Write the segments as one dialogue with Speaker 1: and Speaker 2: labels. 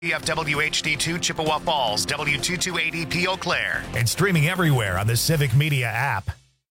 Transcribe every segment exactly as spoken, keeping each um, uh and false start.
Speaker 1: W F W H D two Chippewa Falls, W two two eight E P Eau Claire.
Speaker 2: And streaming everywhere on the Civic Media app.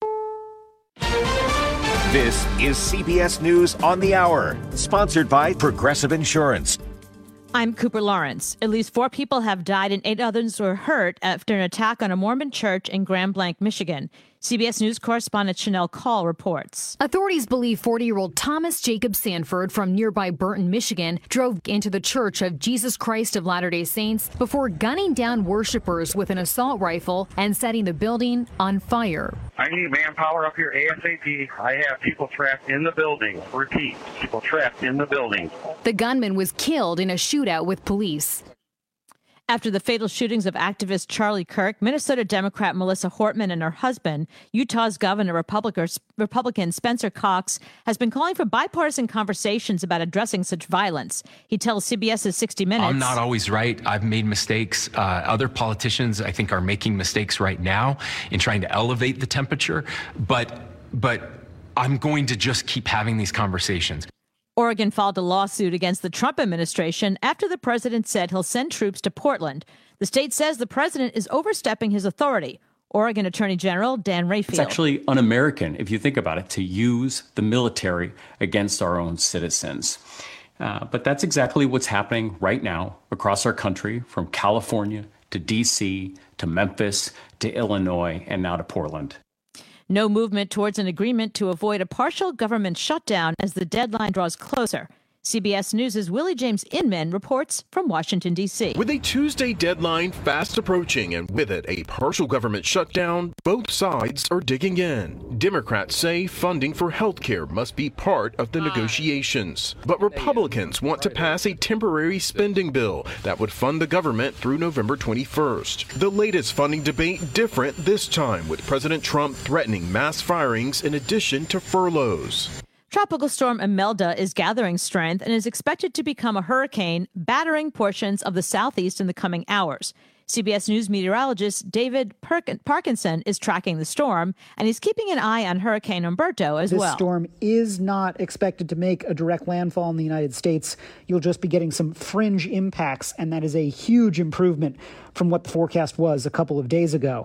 Speaker 3: This is C B S News on the Hour, sponsored by Progressive Insurance.
Speaker 4: I'm Cooper Lawrence. At least four people have died and eight others were hurt after an attack on a Mormon church in Grand Blanc, Michigan. C B S News correspondent Chanel Call reports.
Speaker 5: Authorities believe forty-year-old Thomas Jacob Sanford from nearby Burton, Michigan, drove into the Church of Jesus Christ of Latter-day Saints before gunning down worshipers with an assault rifle and setting the building on fire.
Speaker 6: I need manpower up here ASAP. I have people trapped in the building. Repeat, people trapped in the building.
Speaker 5: The gunman was killed in a shootout with police.
Speaker 4: After the fatal shootings of activist Charlie Kirk, Minnesota Democrat Melissa Hortman and her husband, Utah's Governor Republican Spencer Cox, has been calling for bipartisan conversations about addressing such violence. He tells CBS's sixty minutes.
Speaker 7: I'm not always right. I've made mistakes. Uh, other politicians, I think, are making mistakes right now in trying to elevate the temperature. But, but I'm going to just keep having these conversations.
Speaker 4: Oregon filed a lawsuit against the Trump administration after the president said he'll send troops to Portland. The state says the president is overstepping his authority. Oregon Attorney General Dan Rayfield.
Speaker 8: It's actually un-American, if you think about it, to use the military against our own citizens. Uh, but that's exactly what's happening right now across our country, from California to D C to Memphis to Illinois and now to Portland.
Speaker 4: No movement towards an agreement to avoid a partial government shutdown as the deadline draws closer. C B S News' Willie James Inman reports from Washington, D C.
Speaker 9: With a Tuesday deadline fast approaching and with it a partial government shutdown, both sides are digging in. Democrats say funding for health care must be part of the negotiations. But Republicans want to pass a temporary spending bill that would fund the government through November twenty-first. The latest funding debate different this time, with President Trump threatening mass firings in addition to furloughs.
Speaker 4: Tropical storm Imelda is gathering strength and is expected to become a hurricane, battering portions of the southeast in the coming hours. C B S News meteorologist David Perkin- Parkinson is tracking the storm, and he's keeping an eye on Hurricane Umberto as
Speaker 10: this
Speaker 4: well.
Speaker 10: This storm is not expected to make a direct landfall in the United States. You'll just be getting some fringe impacts, and that is a huge improvement from what the forecast was a couple of days ago.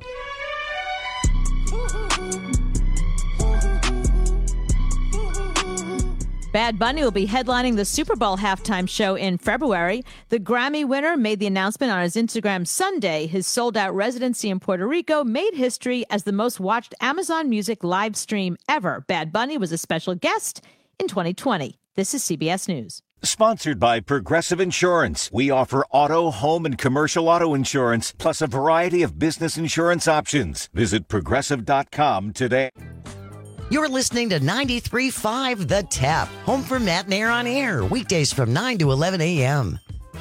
Speaker 4: Bad Bunny will be headlining the Super Bowl halftime show in February. The Grammy winner made the announcement on his Instagram Sunday. His sold-out residency in Puerto Rico made history as the most watched Amazon Music live stream ever. Bad Bunny was a special guest in twenty twenty. This is C B S News.
Speaker 3: Sponsored by Progressive Insurance. We offer auto, home, and commercial auto insurance, plus a variety of business insurance options. Visit progressive dot com today.
Speaker 11: You're listening to ninety-three point five The Tap, home for Matt and Air on Air, weekdays from nine to eleven a.m.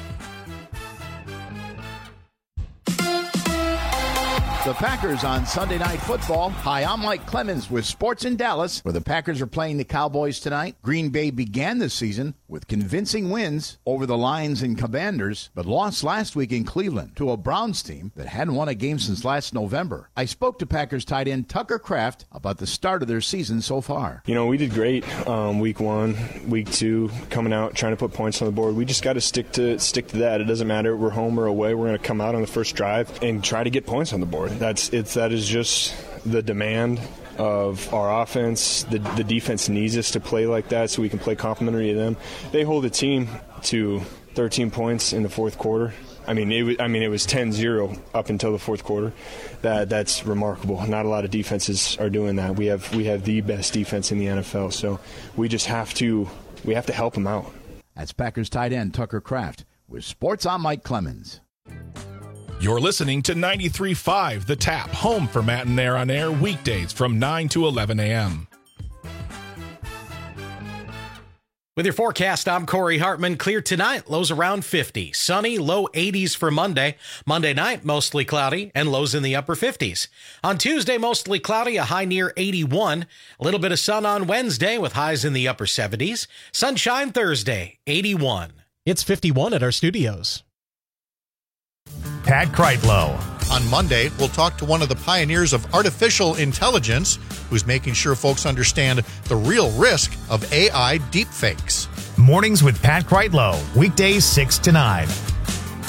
Speaker 12: The Packers on Sunday Night Football. Hi, I'm Mike Clemens with Sports in Dallas, where the Packers are playing the Cowboys tonight. Green Bay began the season with convincing wins over the Lions and Commanders, but lost last week in Cleveland to a Browns team that hadn't won a game since last November. I spoke to Packers tight end Tucker Kraft about the start of their season so far.
Speaker 13: You know, we did great um, week one, week two, coming out, trying to put points on the board. We just got to stick to stick to that. It doesn't matter if we're home or away. We're going to come out on the first drive and try to get points on the board. That's it's that is just the demand of our offense. The, the defense needs us to play like that so we can play complementary to them. They hold the team to thirteen points in the fourth quarter. I mean, it was, I mean, it was ten zero up until the fourth quarter. That that's remarkable. Not a lot of defenses are doing that. We have we have the best defense in the N F L. So we just have to we have to help them out.
Speaker 12: That's Packers tight end Tucker Kraft with Sports. I'm Mike Clemens.
Speaker 14: You're listening to ninety-three point five The Tap, home for Matt and Air on Air, weekdays from nine to eleven a.m.
Speaker 15: With your forecast, I'm Corey Hartman. Clear tonight, lows around fifty. Sunny, low eighties for Monday. Monday night, mostly cloudy and lows in the upper fifties. On Tuesday, mostly cloudy, a high near eighty-one. A little bit of sun on Wednesday with highs in the upper seventies. Sunshine Thursday, eighty-one.
Speaker 16: It's fifty-one at our studios.
Speaker 2: Pat Kreitlow.
Speaker 17: On Monday, we'll talk to one of the pioneers of artificial intelligence who's making sure folks understand the real risk of A I deepfakes.
Speaker 2: Mornings with Pat Kreitlow, weekdays six to nine.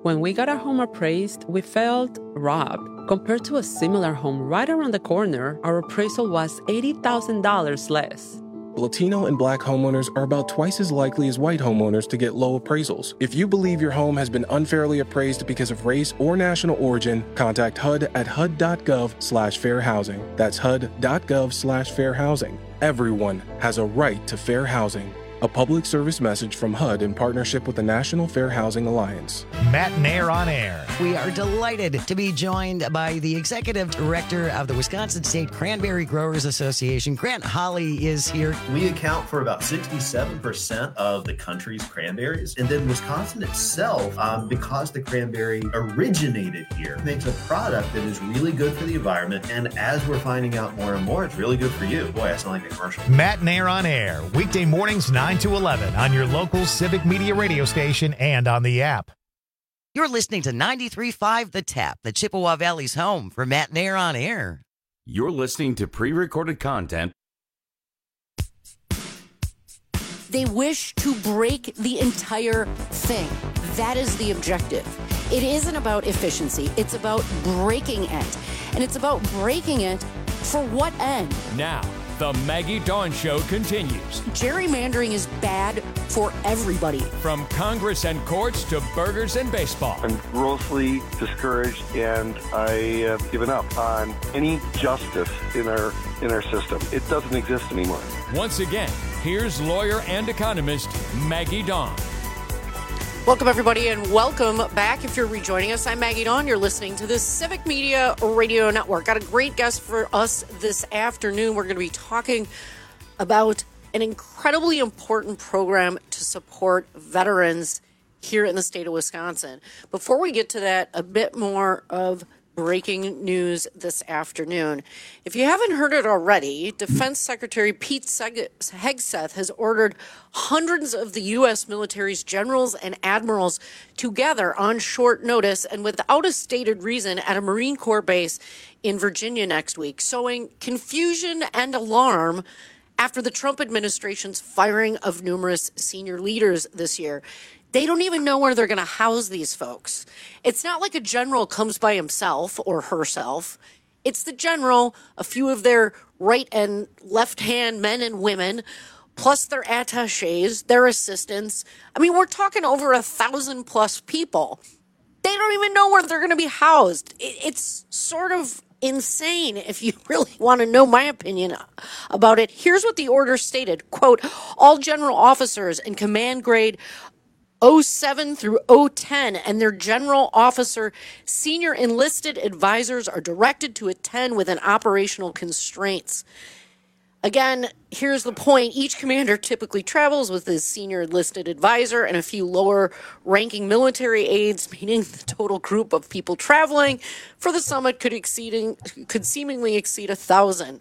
Speaker 18: When we got our home appraised, we felt robbed. Compared to a similar home right around the corner, our appraisal was eighty thousand dollars less.
Speaker 19: Latino and Black homeowners are about twice as likely as white homeowners to get low appraisals. If you believe your home has been unfairly appraised because of race or national origin, contact H U D at H U D dot gov slash fair housing. That's H U D dot gov slash fair housing. Everyone has a right to fair housing. A public service message from H U D in partnership with the National Fair Housing Alliance.
Speaker 2: Matt Nair on air.
Speaker 11: We are delighted to be joined by the executive director of the Wisconsin State Cranberry Growers Association. Grant Holly is here.
Speaker 20: We account for about sixty-seven percent of the country's cranberries. And then Wisconsin itself, um, because the cranberry originated here, makes a product that is really good for the environment. And as we're finding out more and more, it's really good for you. Boy, I sound like a commercial.
Speaker 2: Matt Nair on air. Weekday mornings, nine to eleven on your local Civic Media radio station and on the app.
Speaker 11: You're listening to ninety-three point five The Tap, the Chippewa Valley's home for Matt Nair on air.
Speaker 21: You're listening to pre-recorded content.
Speaker 22: They wish to break the entire thing. That is the objective. It isn't about efficiency. It's about breaking it. And it's about breaking it for what end?
Speaker 23: Now, the Maggie Dawn Show continues.
Speaker 22: Gerrymandering is bad for everybody.
Speaker 23: From Congress and courts to burgers and baseball.
Speaker 24: I'm grossly discouraged, and I have given up on any justice in our in our system. It doesn't exist anymore.
Speaker 23: Once again, here's lawyer and economist Maggie Dawn.
Speaker 22: Welcome, everybody, and welcome back. If you're rejoining us, I'm Maggie Dawn. You're listening to the Civic Media Radio Network. Got a great guest for us this afternoon. We're going to be talking about an incredibly important program to support veterans here in the state of Wisconsin. Before we get to that, a bit more of breaking news this afternoon. If you haven't heard it already, Defense Secretary Pete Hegseth has ordered hundreds of the U S military's generals and admirals to gather on short notice and without a stated reason at a Marine Corps base in Virginia next week, sowing confusion and alarm after the Trump administration's firing of numerous senior leaders this year. They don't even know where they're going to house these folks. It's not like a general comes by himself or herself. It's the general, a few of their right and left hand men and women, plus their attachés, their assistants. I mean, we're talking over a thousand plus people. They don't even know where they're going to be housed. It's sort of insane if you really want to know my opinion about it. Here's what the order stated, quote, all general officers and command grade oh seven through oh ten and their general officer senior enlisted advisors are directed to attend within operational constraints. Again, here's the point. Each commander typically travels with his senior enlisted advisor and a few lower ranking military aides, meaning the total group of people traveling for the summit could exceeding could seemingly exceed a thousand.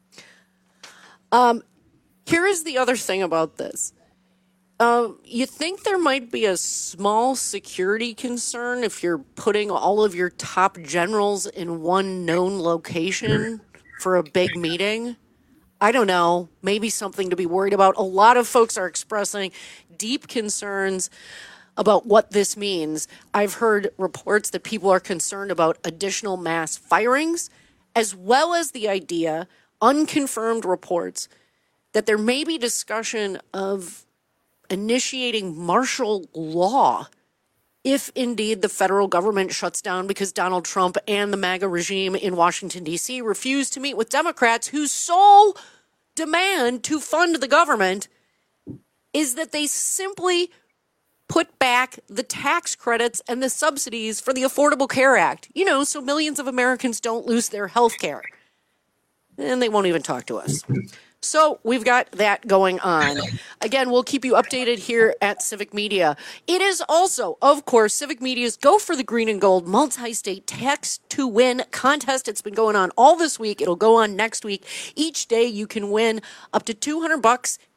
Speaker 22: Um, here is the other thing about this. Um, you think there might be a small security concern if you're putting all of your top generals in one known location for a big meeting? I don't know. Maybe something to be worried about. A lot of folks are expressing deep concerns about what this means. I've heard reports that people are concerned about additional mass firings, as well as the idea, unconfirmed reports, that there may be discussion of initiating martial law if indeed the federal government shuts down because Donald Trump and the MAGA regime in Washington, D C refuse to meet with Democrats whose sole demand to fund the government is that they simply put back the tax credits and the subsidies for the Affordable Care Act, you know, so millions of Americans don't lose their health care. And they won't even talk to us. So we've got that going on. Again, we'll keep you updated here at Civic Media. It is also, of course, Civic Media's Go for the Green and Gold multi-state text to win contest. It's been going on all this week. It'll go on next week. Each day you can win up to two hundred bucks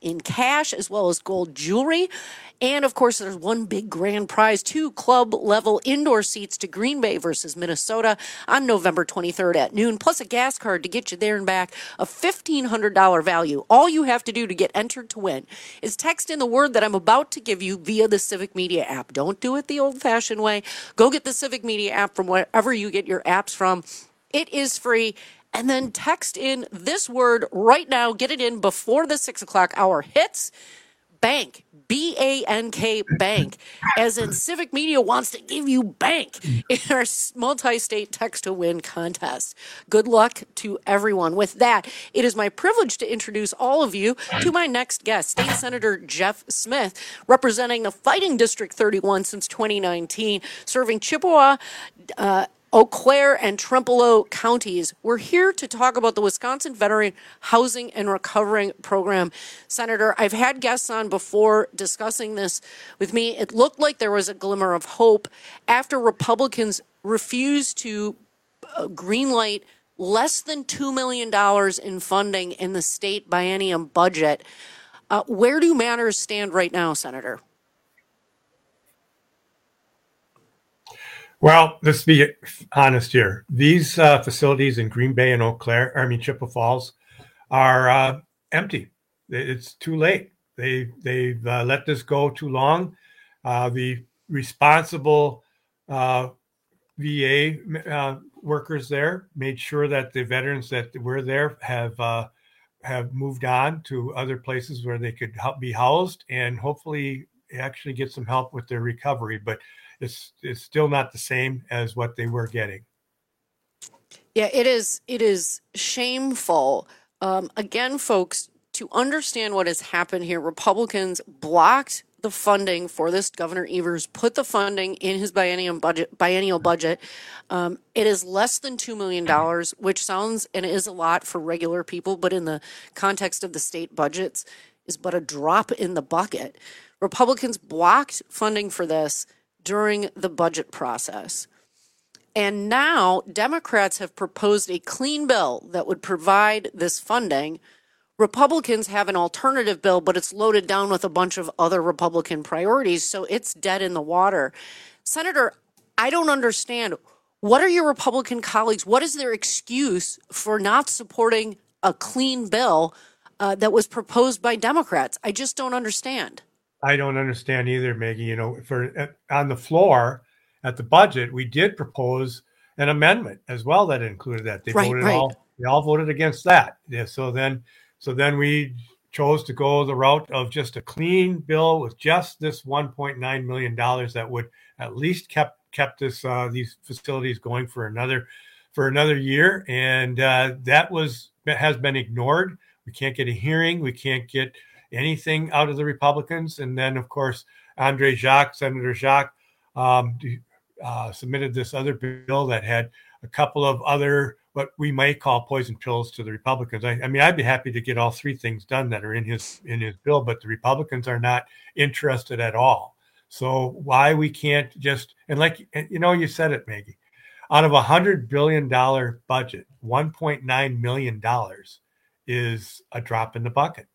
Speaker 22: in cash as well as gold jewelry. And of course, there's one big grand prize, two club level indoor seats to Green Bay versus Minnesota on November twenty-third at noon, plus a gas card to get you there and back, a fifteen hundred dollars value. All you have to do to get entered to win is text in the word that I'm about to give you via the Civic Media app. Don't do it the old fashioned way. Go get the Civic Media app from wherever you get your apps from. It is free. And then text in this word right now. Get it in before the six o'clock hour hits. Bank, B A N K, bank, as in Civic Media wants to give you bank in our multi-state text-to-win contest. Good luck to everyone. With that, it is my privilege to introduce all of you to my next guest, State Senator Jeff Smith, representing the Fighting District thirty-one since twenty nineteen, serving Chippewa, uh, Eau Claire, and Trempealeau counties. We're here to talk about the Wisconsin Veteran Housing and Recovering Program. Senator, I've had guests on before discussing this with me. It looked like there was a glimmer of hope after Republicans refused to uh, greenlight less than two million dollars in funding in the state biennium budget. Uh, where do matters stand right now, Senator?
Speaker 1: Well, let's be honest here. These uh, facilities in Green Bay and Eau Claire, I mean Chippewa Falls, are uh, empty. It's too late. They they've uh, let this go too long. Uh, the responsible uh, V A uh, workers there made sure that the veterans that were there have uh, have moved on to other places where they could help be housed and hopefully actually get some help with their recovery. But It's, it's still not the same as what they were getting.
Speaker 22: Yeah, it is. It is shameful. Um, again, folks, to understand what has happened here, Republicans blocked the funding for this. Governor Evers put the funding in his biennial budget. Biennial budget. Um, it is less than two million dollars, which sounds and is a lot for regular people, but in the context of the state budgets, is but a drop in the bucket. Republicans blocked funding for this during the budget process. And now Democrats have proposed a clean bill that would provide this funding. Republicans have an alternative bill, but it's loaded down with a bunch of other Republican priorities, so it's dead in the water. Senator, I don't understand. What are your Republican colleagues, what is their excuse for not supporting a clean bill uh, that was proposed by Democrats? I just don't understand.
Speaker 1: I don't understand either, Maggie. You know, for on the floor at the budget, we did propose an amendment as well that included that. They
Speaker 22: right,
Speaker 1: voted
Speaker 22: right.
Speaker 1: all they all voted against that. Yeah. So then, so then we chose to go the route of just a clean bill with just this one point nine million dollars that would at least kept kept this uh, these facilities going for another for another year, and uh, that was has been ignored. We can't get a hearing. We can't get anything out of the Republicans. And then, of course, Andre Jacques, Senator Jacques, um, uh, submitted this other bill that had a couple of other, what we might call poison pills to the Republicans. I, I mean, I'd be happy to get all three things done that are in his in his bill, but the Republicans are not interested at all. So why we can't just, and like, you know, you said it, Maggie, out of a one hundred billion dollars budget, one point nine million dollars is a drop in the bucket.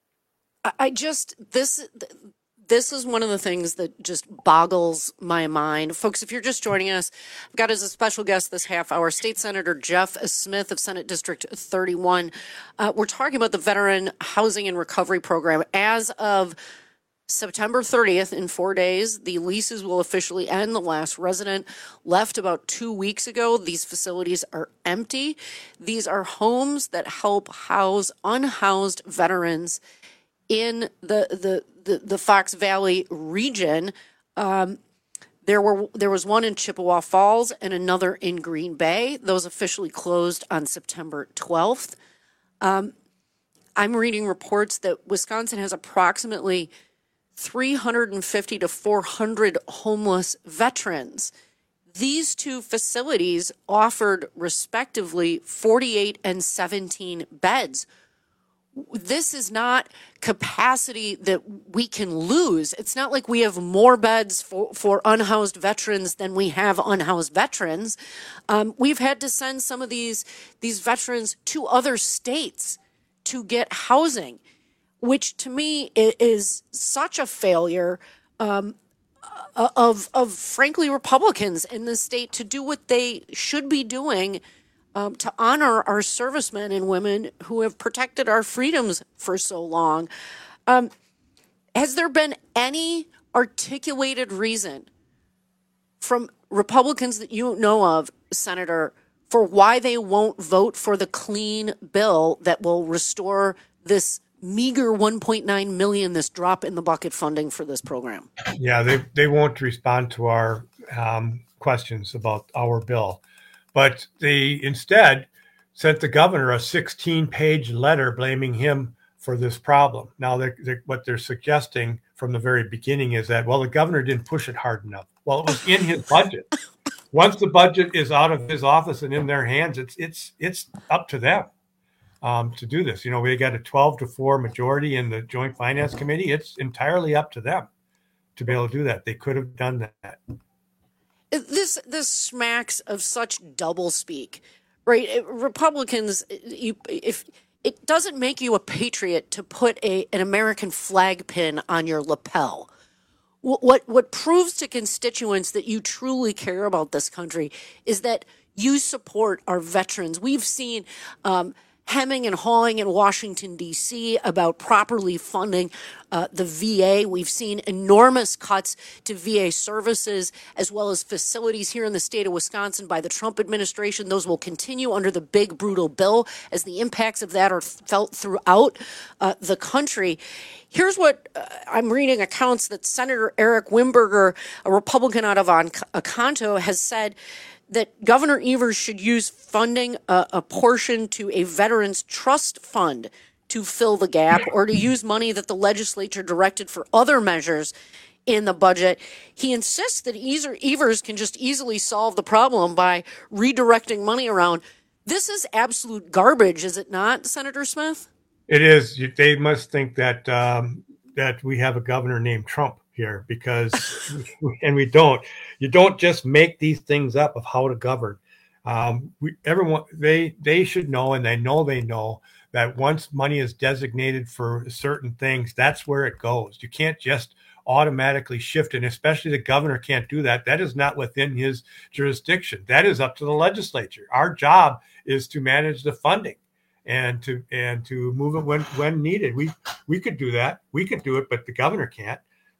Speaker 22: I just, this, this is one of the things that just boggles my mind. Folks, if you're just joining us, I've got as a special guest this half hour, State Senator Jeff Smith of Senate District thirty-one. Uh, we're talking about the Veteran Housing and Recovery Program. As of September thirtieth, in four days, the leases will officially end. The last resident left about two weeks ago. These facilities are empty. These are homes that help house unhoused veterans in the, the the the Fox Valley region. Um, there were there was one in Chippewa Falls and another in Green Bay. Those officially closed on September twelfth. Um, I'm reading reports that Wisconsin has approximately three hundred fifty to four hundred homeless veterans. These two facilities offered respectively forty-eight and seventeen beds. This is not capacity that we can lose. It's not like we have more beds for, for unhoused veterans than we have unhoused veterans. Um, we've had to send some of these, these veterans to other states to get housing. which to me is such a failure um, of, of, frankly, Republicans in this state to do what they should be doing um, to honor our servicemen and women who have protected our freedoms for so long. Um, has there been any articulated reason from Republicans that you know of, Senator, for why they won't vote for the clean bill that will restore this meager one point nine million, this drop in the bucket funding for this program?
Speaker 1: Yeah, they, they won't respond to our um, questions about our bill. But they instead sent the governor a sixteen-page letter blaming him for this problem. Now, they're, they're, what they're suggesting from the very beginning is that, well, the governor didn't push it hard enough. Well, it was in his budget. Once the budget is out of his office and in their hands, it's it's it's up to them um, to do this. You know, we got a twelve to four majority in the Joint Finance Committee. It's entirely up to them to be able to do that. They could have done that.
Speaker 22: This this smacks of such doublespeak, right? Republicans, you, if it doesn't make you a patriot to put a an American flag pin on your lapel. What what proves to constituents that you truly care about this country is that you support our veterans. We've seen um, hemming and hawing in Washington, D C about properly funding uh, the V A. We've seen enormous cuts to V A services as well as facilities here in the state of Wisconsin by the Trump administration. Those will continue under the big, brutal bill as the impacts of that are felt throughout uh, the country. Here's what uh, I'm reading accounts that Senator Eric Wimberger, a Republican out of Oconto, has said that Governor Evers should use funding a, a portion to a veterans trust fund to fill the gap, or to use money that the legislature directed for other measures in the budget. He insists that Evers can just easily solve the problem by redirecting money around. This is absolute garbage, is it not, Senator Smith?
Speaker 1: It is. They must think that um, that we have a governor named Trump here, because, and we don't. You don't just make these things up of how to govern. Um, we, everyone, they they should know, and they know they know that once money is designated for certain things, that's where it goes. You can't just automatically shift it, and especially the governor can't do that. That is not within his jurisdiction. That is up to the legislature. Our job is to manage the funding and to and to move it when when needed. We we could do that. We could do it, but the governor can't.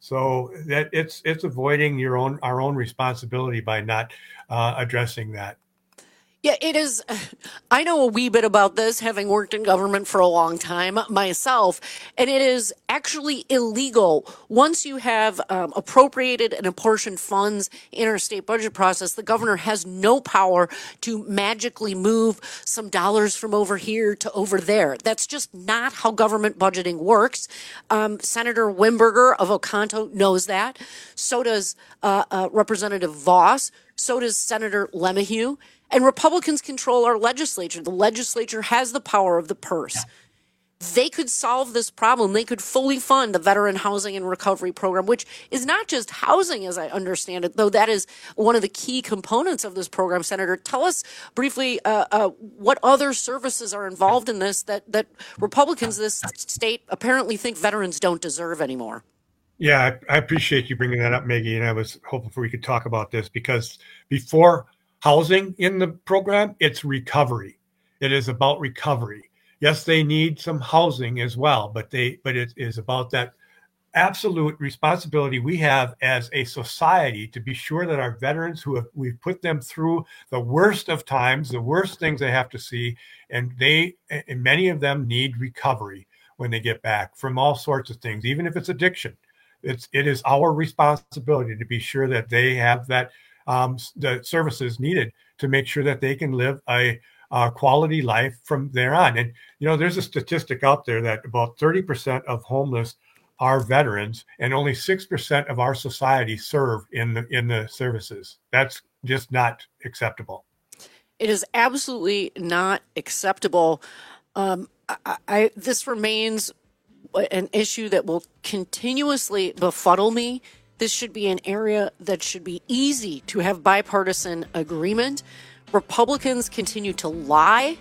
Speaker 1: So that it's it's avoiding your own our own responsibility by not uh, addressing that.
Speaker 22: Yeah, it is. I know a wee bit about this, having worked in government for a long time myself, and it is actually illegal. Once you have um, appropriated and apportioned funds in our state budget process, the governor has no power to magically move some dollars from over here to over there. That's just not how government budgeting works. Um, Senator Wimberger of Oconto knows that. So does uh, uh, Representative Voss. So does Senator Lemahieu. And Republicans control our legislature. The legislature has the power of the purse. They could solve this problem. They could fully fund the Veteran Housing and Recovery Program, which is not just housing, as I understand it, though that is one of the key components of this program. Senator, tell us briefly uh, uh, what other services are involved in this that, that Republicans in this state apparently think veterans don't deserve anymore.
Speaker 1: Yeah, I, I appreciate you bringing that up, Maggie, and I was hoping we could talk about this, because before housing in the program, it's recovery. It is about recovery. Yes, they need some housing as well, but they but it is about that absolute responsibility we have as a society to be sure that our veterans, who have we've put them through the worst of times, the worst things they have to see, and they and many of them need recovery when they get back from all sorts of things, even if it's addiction. It's it is our responsibility to be sure that they have that Um, the services needed to make sure that they can live a, a quality life from there on. And, you know, there's a statistic out there that about thirty percent of homeless are veterans, and only six percent of our society serve in the, in the services. That's just not acceptable.
Speaker 22: It is absolutely not acceptable. Um, I, I, this remains an issue that will continuously befuddle me. This should be an area that should be easy to have bipartisan agreement. Republicans continue to lie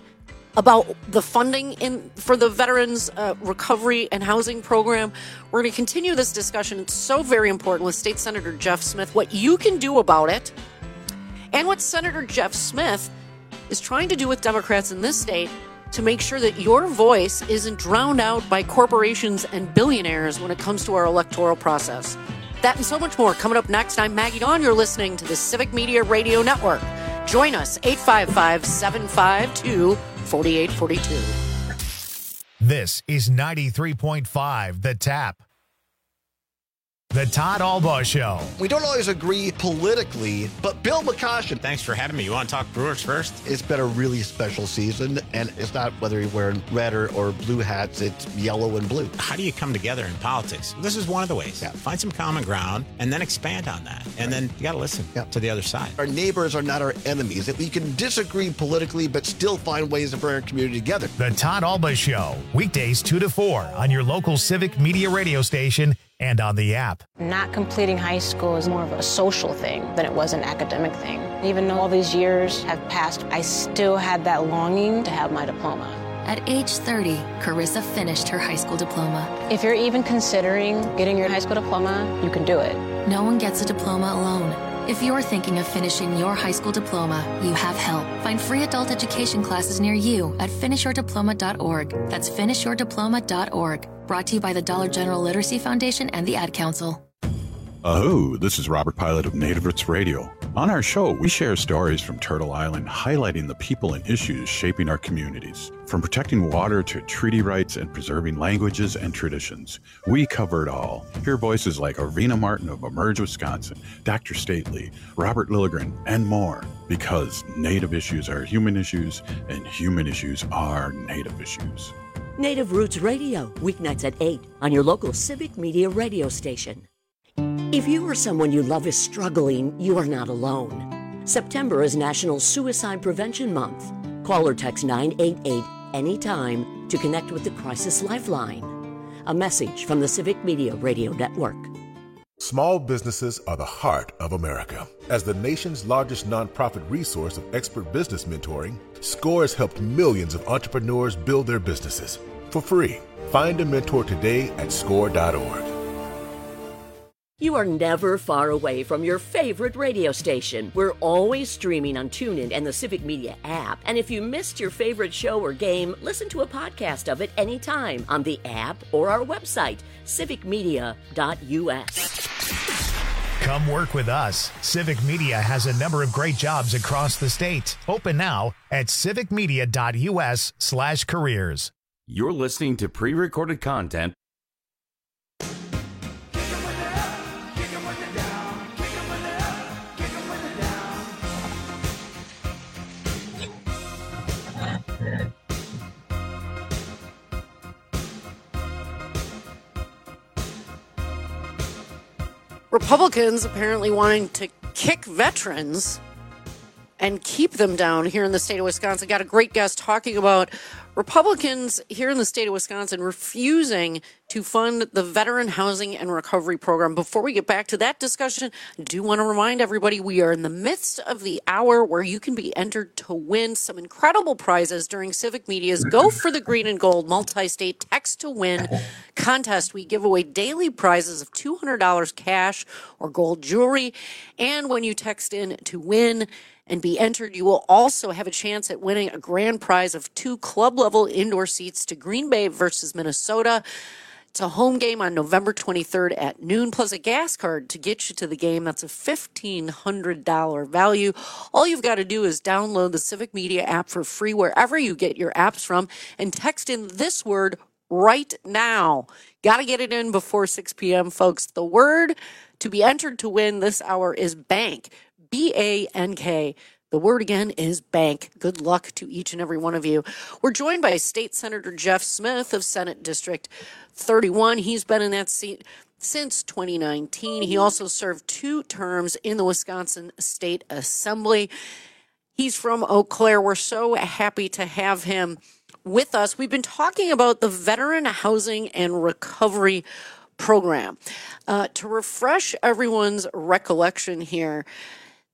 Speaker 22: about the funding in for the Veterans uh, Recovery and Housing Program. We're going to continue this discussion. It's so very important with State Senator Jeff Smith, what you can do about it, and what Senator Jeff Smith is trying to do with Democrats in this state to make sure that your voice isn't drowned out by corporations and billionaires when it comes to our electoral process. That and so much more coming up next. I'm Maggie Dawn. You're listening to the Civic Media Radio Network. Join us, eight five five, seven five two, four eight four two.
Speaker 2: This is ninety-three point five The Tap. The Todd Albaugh Show.
Speaker 5: We don't always agree politically, but Bill McCoshen.
Speaker 6: Thanks for having me. You want to talk Brewers first?
Speaker 5: It's been a really special season, and it's not whether you're wearing red or, or blue hats, it's yellow and blue.
Speaker 6: How do you come together in politics? This is one of the ways. Yeah. Find some common ground and then expand on that. And right. then you got to listen yeah. to the other side.
Speaker 5: Our neighbors are not our enemies. That we can disagree politically, but still find ways to bring our community together.
Speaker 2: The Todd Albaugh Show, weekdays two to four on your local Civic Media radio station and on the app.
Speaker 7: Not completing high school is more of a social thing than it was an academic thing. Even though all these years have passed, I still had that longing to have my diploma.
Speaker 8: At age thirty, Carissa finished her high school diploma.
Speaker 7: If you're even considering getting your high school diploma, you can do it.
Speaker 8: No one gets a diploma alone. If you're thinking of finishing your high school diploma, you have help. Find free adult education classes near you at finish your diploma dot org. That's finish your diploma dot org. Brought to you by the Dollar General Literacy Foundation and the Ad Council.
Speaker 25: Oh, this is Robert Pilot of Native Roots Radio. On our show, we share stories from Turtle Island highlighting the people and issues shaping our communities. From protecting water to treaty rights and preserving languages and traditions, we cover it all. Hear voices like Arvina Martin of Emerge, Wisconsin, Doctor Stately, Robert Lilligren, and more. Because Native issues are human issues, and human issues are Native issues.
Speaker 26: Native Roots Radio, weeknights at eight on your local Civic Media radio station. If you or someone you love is struggling, you are not alone. September is National Suicide Prevention Month. Call or text nine eight eight anytime to connect with the Crisis Lifeline. A message from the Civic Media Radio Network.
Speaker 27: Small businesses are the heart of America. As the nation's largest nonprofit resource of expert business mentoring, SCORE has helped millions of entrepreneurs build their businesses for free. Find a mentor today at score dot org.
Speaker 26: You are never far away from your favorite radio station. We're always streaming on TuneIn and the Civic Media app. And if you missed your favorite show or game, listen to a podcast of it anytime on the app or our website, civic media dot u s.
Speaker 2: Come work with us. Civic Media has a number of great jobs across the state. Open now at civic media dot u s slash careers.
Speaker 21: You're listening to pre-recorded content.
Speaker 22: Republicans apparently wanting to kick veterans and keep them down here in the state of Wisconsin. Got a great guest talking about Republicans here in the state of Wisconsin refusing to fund the Veteran Housing and Recovery Program. Before we get back to that discussion, I do want to remind everybody we are in the midst of the hour where you can be entered to win some incredible prizes during Civic Media's Go for the Green and Gold multi-state text to win contest. We give away daily prizes of two hundred dollars cash or gold jewelry. And when you text in to win and be entered, you will also have a chance at winning a grand prize of two club-level indoor seats to Green Bay versus Minnesota. It's a home game on November twenty-third at noon, plus a gas card to get you to the game. That's a fifteen hundred dollars value. All you've got to do is download the Civic Media app for free wherever you get your apps from and text in this word right now. Got to get it in before six p.m., folks. The word to be entered to win this hour is BANK. B A N K. The word again is bank. Good luck to each and every one of you. We're joined by State Senator Jeff Smith of Senate District thirty-one. He's been in that seat since twenty nineteen. He also served two terms in the Wisconsin State Assembly. He's from Eau Claire. We're so happy to have him with us. We've been talking about the Veteran Housing and Recovery Program. Uh, to refresh everyone's recollection here,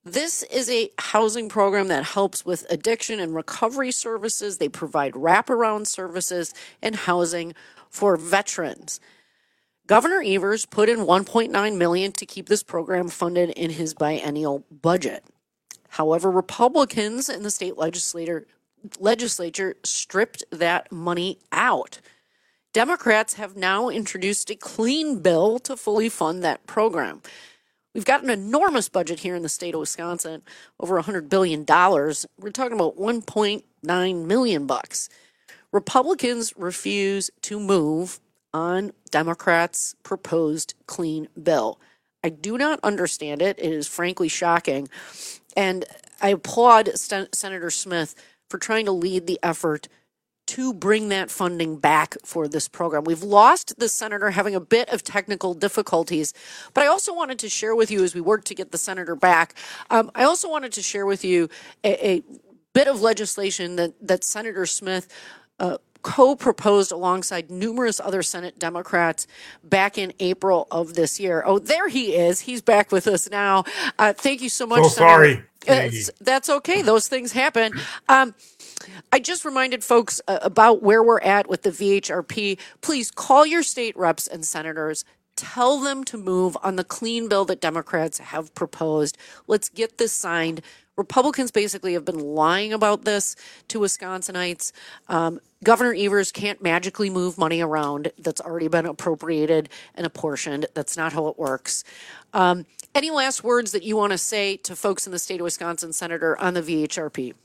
Speaker 22: This is a housing program that helps with addiction and recovery services. They provide wraparound services and housing for veterans. Governor Evers put in one point nine million dollars to keep this program funded in his biennial budget. However, Republicans in the state legislature legislature stripped that money out. Democrats have now introduced a clean bill to fully fund that program. We've got an enormous budget here in the state of Wisconsin, over one hundred billion dollars. We're talking about one point nine million bucks. Republicans refuse to move on Democrats' proposed clean bill. I do not understand it. It is frankly shocking. And I applaud Sen- Senator Smith for trying to lead the effort to bring that funding back for this program. We've lost the senator having a bit of technical difficulties, but I also wanted to share with you as we work to get the senator back, um, I also wanted to share with you a, a bit of legislation that, that Senator Smith uh, co-proposed alongside numerous other Senate Democrats back in April of this year. Oh, there he is. He's back with us now. Uh, thank you so much,
Speaker 1: So
Speaker 22: Senator.
Speaker 1: sorry.
Speaker 22: Uh, that's okay. Those things happen. Um, I just reminded folks uh, about where we're at with the V H R P. Please call your state reps and senators. Tell them to move on the clean bill that Democrats have proposed. Let's get this signed. Republicans basically have been lying about this to Wisconsinites. Um, Governor Evers can't magically move money around that's already been appropriated and apportioned. That's not how it works. Um, any last words that you want to say to folks in the state of Wisconsin, Senator, on the V H R P?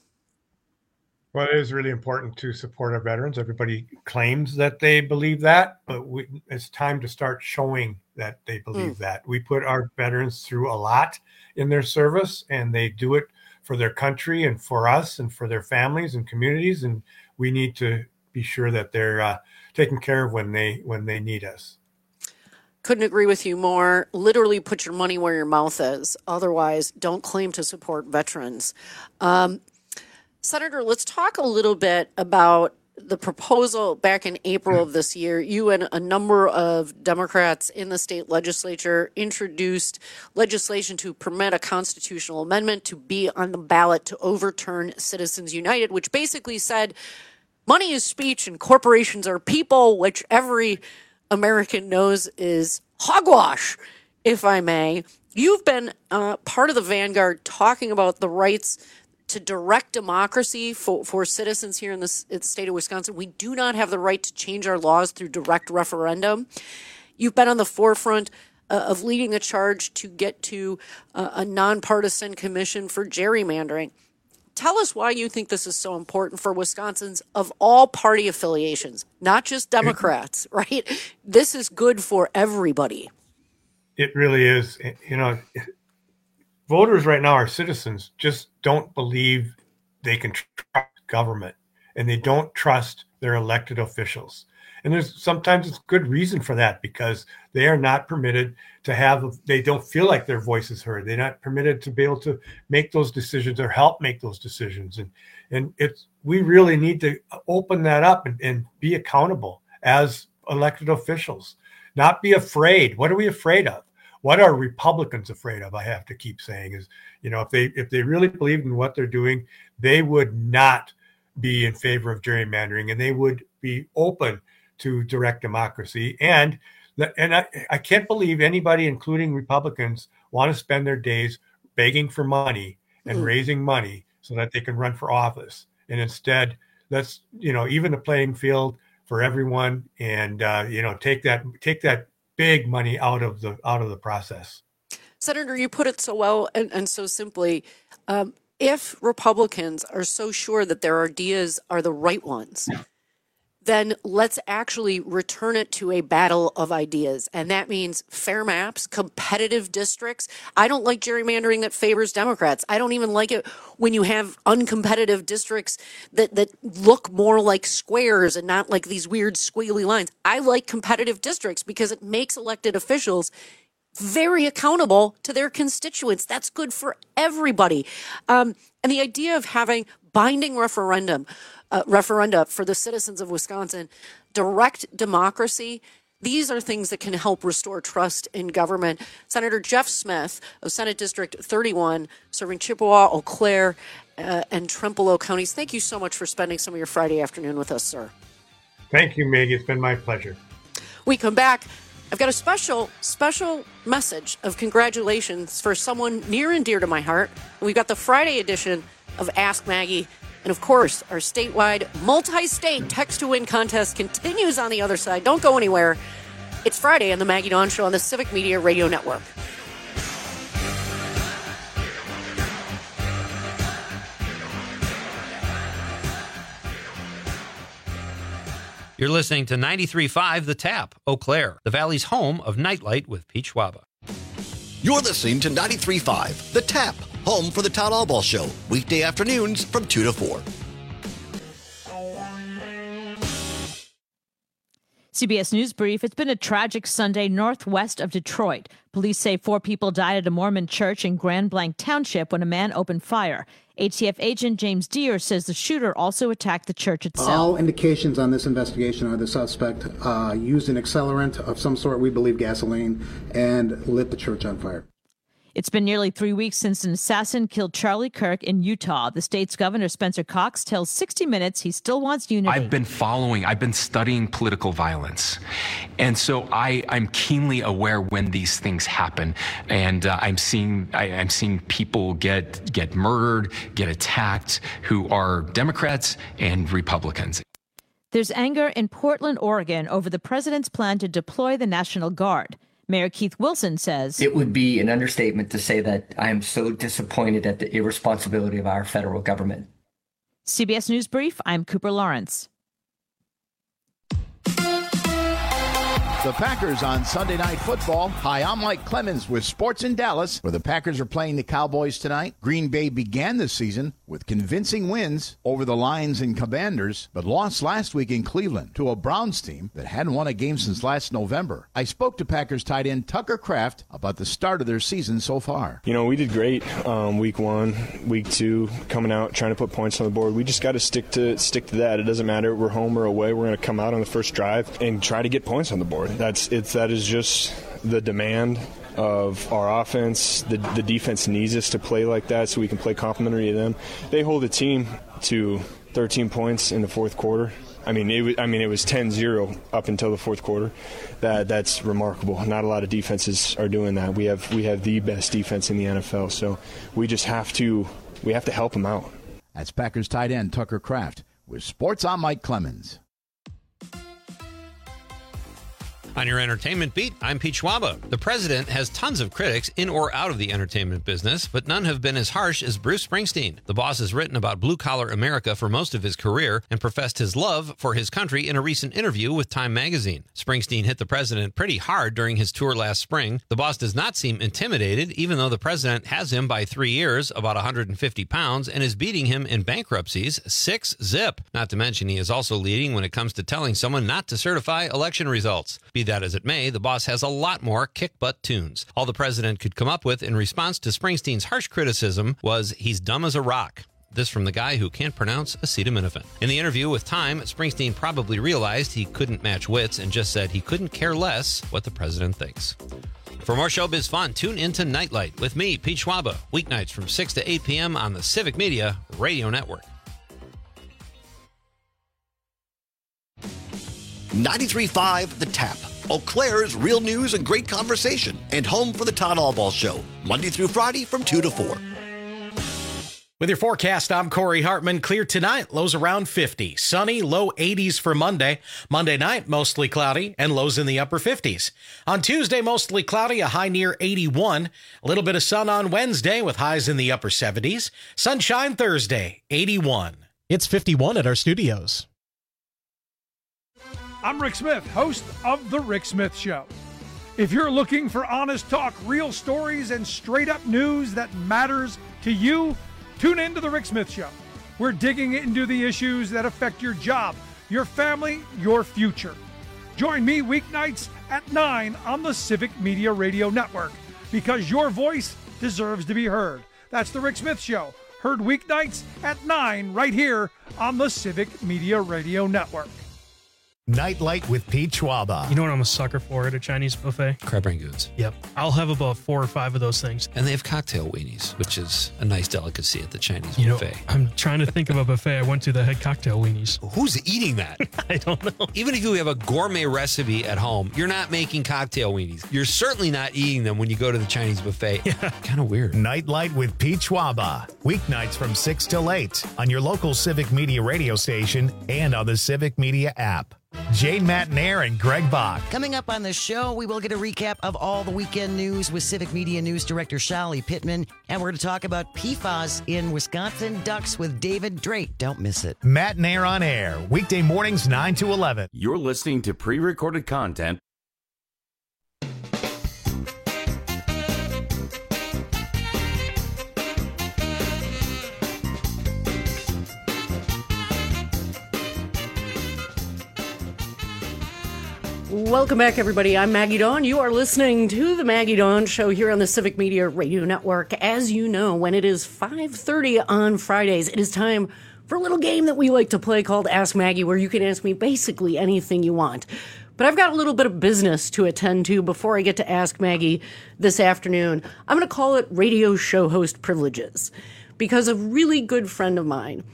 Speaker 1: Well, it is really important to support our veterans. Everybody claims that they believe that, but we, it's time to start showing that they believe mm. that. We put our veterans through a lot in their service, and they do it for their country and for us and for their families and communities. And we need to be sure that they're uh, taken care of when they when they need us.
Speaker 22: Couldn't agree with you more. Literally put your money where your mouth is. Otherwise, don't claim to support veterans. Um, Senator, let's talk a little bit about the proposal back in April of this year. You and a number of Democrats in the state legislature introduced legislation to permit a constitutional amendment to be on the ballot to overturn Citizens United, which basically said money is speech and corporations are people, which every American knows is hogwash, if I may. You've been uh, part of the vanguard talking about the rights to direct democracy for, for citizens here in the, in the state of Wisconsin. We do not have the right to change our laws through direct referendum. You've been on the forefront uh, of leading a charge to get to uh, a nonpartisan commission for gerrymandering. Tell us why you think this is so important for Wisconsins of all party affiliations, not just Democrats, right? This is good for everybody.
Speaker 1: It really is. You know, voters right now, our citizens, just don't believe they can trust government, and they don't trust their elected officials. And there's sometimes it's good reason for that, because they are not permitted to have, they don't feel like their voice is heard. They're not permitted to be able to make those decisions or help make those decisions. And and it's, we really need to open that up and, and be accountable as elected officials, not be afraid. What are we afraid of? What are Republicans afraid of? I have to keep saying is, you know, if they if they really believed in what they're doing, they would not be in favor of gerrymandering, and they would be open to direct democracy. And and I, I can't believe anybody, including Republicans, want to spend their days begging for money and mm. raising money so that they can run for office. And instead, let's, you know, even the playing field for everyone, and uh, you know, take that take that. big money out of the out of the process.
Speaker 22: Senator, you put it so well and, and so simply. Um, if Republicans are so sure that their ideas are the right ones, then let's actually return it to a battle of ideas. And that means fair maps, competitive districts. I don't like gerrymandering that favors Democrats. I don't even like it when you have uncompetitive districts that, that look more like squares and not like these weird squiggly lines. I like competitive districts because it makes elected officials very accountable to their constituents. That's good for everybody. Um, and the idea of having binding referendum, uh, referenda for the citizens of Wisconsin, direct democracy, These are things that can help restore trust in government. Senator Jeff Smith of Senate District thirty-one, serving Chippewa, Eau Claire, uh, and Trempealeau counties. Thank you so much for spending some of your Friday afternoon with us, sir.
Speaker 1: Thank you, Maggie. It's been my pleasure.
Speaker 22: We come back. I've got a special, special message of congratulations for someone near and dear to my heart. We've got the Friday edition of Ask Maggie. And, of course, our statewide multi-state text-to-win contest continues on the other side. Don't go anywhere. It's Friday on the Maggie Dawn Show on the Civic Media Radio Network.
Speaker 3: You're listening to ninety-three point five The Tap, Eau Claire, the Valley's home of Nightlight with Pete Schwaba.
Speaker 4: You're listening to ninety-three point five The Tap, home for the Todd Allball Show, weekday afternoons from two to four.
Speaker 9: C B S News Brief. It's been a tragic Sunday northwest of Detroit. Police say four people died at a Mormon church in Grand Blanc Township when a man opened fire. A T F agent James Deere says the shooter also attacked the church itself.
Speaker 10: All indications on this investigation are the suspect uh, used an accelerant of some sort, we believe gasoline, and lit the church on fire.
Speaker 9: It's been nearly three weeks since an assassin killed Charlie Kirk in Utah. The state's governor, Spencer Cox, tells sixty minutes he still wants unity.
Speaker 12: I've been following, I've been studying political violence. And so I, I'm keenly aware when these things happen. And uh, I'm seeing I, I'm seeing people get, get murdered, get attacked, who are Democrats and Republicans.
Speaker 9: There's anger in Portland, Oregon, over the president's plan to deploy the National Guard. Mayor Keith Wilson says,
Speaker 13: "It would be an understatement to say that I am so disappointed at the irresponsibility of our federal government."
Speaker 9: C B S News Brief, I'm Cooper Lawrence.
Speaker 14: The Packers on Sunday Night Football. Hi, I'm Mike Clemens with Sports in Dallas, where the Packers are playing the Cowboys tonight. Green Bay began the season with convincing wins over the Lions and Commanders, but lost last week in Cleveland to a Browns team that hadn't won a game since last November. I spoke to Packers tight end Tucker Kraft about the start of their season so far.
Speaker 28: You know, we did great um, week one, week two, coming out, trying to put points on the board. We just got to stick to stick to that. It doesn't matter if we're home or away. We're going to come out on the first drive and try to get points on the board. That's it's that is just the demand of our offense. The, the defense needs us to play like that so we can play complementary to them. They hold the team to thirteen points in the fourth quarter. I mean, it was, I mean, it was ten zero up until the fourth quarter. That that's remarkable. Not a lot of defenses are doing that. We have we have the best defense in the N F L. So we just have to we have to help them out.
Speaker 14: That's Packers tight end Tucker Kraft with Sports. I'm Mike Clemens.
Speaker 3: On your entertainment beat, I'm Pete Schwaba. The president has tons of critics in or out of the entertainment business, but none have been as harsh as Bruce Springsteen. The boss has written about blue-collar America for most of his career and professed his love for his country in a recent interview with Time magazine. Springsteen hit the president pretty hard during his tour last spring. The boss does not seem intimidated, even though the president has him by three years, about one hundred fifty pounds, and is beating him in bankruptcies six zip. Not to mention he is also leading when it comes to telling someone not to certify election results. Be that as it may, the boss has a lot more kick-butt tunes. All the president could come up with in response to Springsteen's harsh criticism was, he's dumb as a rock. This from the guy who can't pronounce acetaminophen. In the interview with Time, Springsteen probably realized he couldn't match wits and just said he couldn't care less what the president thinks. For more showbiz fun, tune into Nightlight with me, Pete Schwaba, weeknights from six to eight p.m. on the Civic Media Radio Network.
Speaker 4: ninety-three point five The Tap, Eau Claire's real news and great conversation, and home for the Todd Allball Show, Monday through Friday from two to four.
Speaker 15: With your forecast, I'm Corey Hartman. Clear tonight, lows around fifty. Sunny, low eighties for Monday. Monday night, mostly cloudy and lows in the upper fifties. On Tuesday, mostly cloudy, a high near eighty-one. A little bit of sun on Wednesday with highs in the upper seventies. Sunshine Thursday, eighty-one.
Speaker 16: It's fifty-one at our studios.
Speaker 29: I'm Rick Smith, host of The Rick Smith Show. If you're looking for honest talk, real stories, and straight-up news that matters to you, tune in to The Rick Smith Show. We're digging into the issues that affect your job, your family, your future. Join me weeknights at nine on the Civic Media Radio Network, because your voice deserves to be heard. That's The Rick Smith Show, heard weeknights at nine right here on the Civic Media Radio Network.
Speaker 2: Nightlight with Pete Schwaba.
Speaker 5: You know what I'm a sucker for at a Chinese buffet?
Speaker 3: Crab rangoons.
Speaker 5: Yep. I'll have about four or five of those things.
Speaker 3: And they have cocktail weenies, which is a nice delicacy at the Chinese
Speaker 5: you
Speaker 3: buffet.
Speaker 5: Know, I'm trying to think of a buffet I went to that had cocktail weenies.
Speaker 3: Who's eating that?
Speaker 5: I don't know.
Speaker 3: Even if you have a gourmet recipe at home, you're not making cocktail weenies. You're certainly not eating them when you go to the Chinese buffet. Yeah. Kind of weird.
Speaker 2: Nightlight with Pete Schwaba. Weeknights from six till eight on your local Civic Media radio station and on the Civic Media app. Jane Matnair and Greg Bach.
Speaker 6: Coming up on the show, we will get a recap of all the weekend news with Civic Media News Director Shali Pittman. And we're going to talk about P FAS in Wisconsin Ducks with David Drake. Don't miss it.
Speaker 2: Matnair on air, weekday mornings nine to eleven.
Speaker 21: You're listening to pre-recorded content.
Speaker 22: Welcome back, everybody. I'm Maggie Dawn. You are listening to the Maggie Dawn Show here on the Civic Media Radio Network. As you know, when it is five thirty on Fridays, it is time for a little game that we like to play called Ask Maggie, where you can ask me basically anything you want. But I've got a little bit of business to attend to before I get to Ask Maggie this afternoon. I'm going to call it radio show host privileges, because a really good friend of mine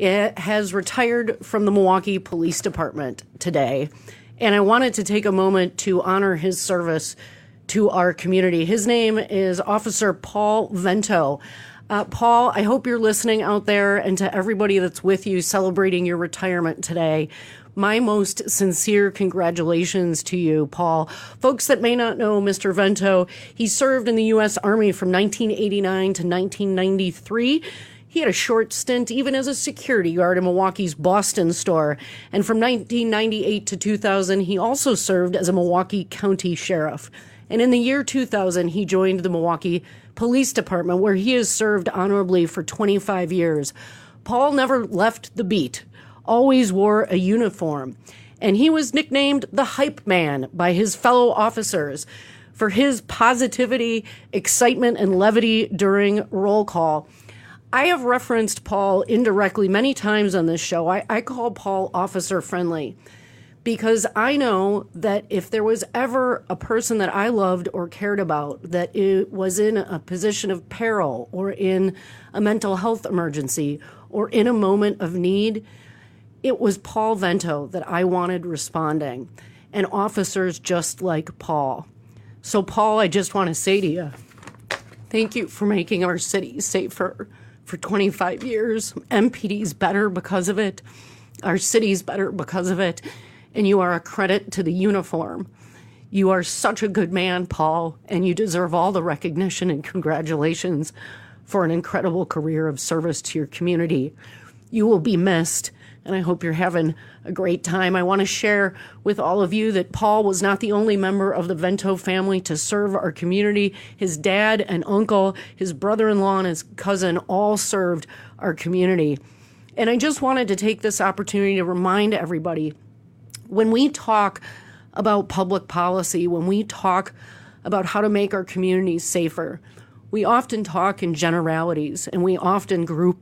Speaker 22: has retired from the Milwaukee Police Department today. And I wanted to take a moment to honor his service to our community. His name is Officer Paul Vento. Uh, Paul, I hope you're listening out there, and to everybody that's with you celebrating your retirement today, my most sincere congratulations to you, Paul. Folks that may not know Mister Vento, he served in the U S Army from nineteen eighty-nine to nineteen ninety-three. He had a short stint even as a security guard in Milwaukee's Boston store. And from nineteen ninety-eight to two thousand, he also served as a Milwaukee County Sheriff. And in the year two thousand, he joined the Milwaukee Police Department, where he has served honorably for twenty-five years. Paul never left the beat, always wore a uniform. And he was nicknamed the Hype Man by his fellow officers for his positivity, excitement, and levity during roll call. I have referenced Paul indirectly many times on this show. I, I call Paul officer friendly because I know that if there was ever a person that I loved or cared about that it was in a position of peril or in a mental health emergency or in a moment of need, it was Paul Vento that I wanted responding, and officers just like Paul. So, Paul, I just want to say to you, thank you for making our city safer. For twenty-five years, M P D's better because of it. Our city's better because of it. And you are a credit to the uniform. You are such a good man, Paul, and you deserve all the recognition and congratulations for an incredible career of service to your community. You will be missed, and I hope you're having a great time. I want to share with all of you that Paul was not the only member of the Vento family to serve our community. His dad and uncle, his brother-in-law, and his cousin all served our community. And I just wanted to take this opportunity to remind everybody, when we talk about public policy, when we talk about how to make our communities safer, we often talk in generalities, and we often group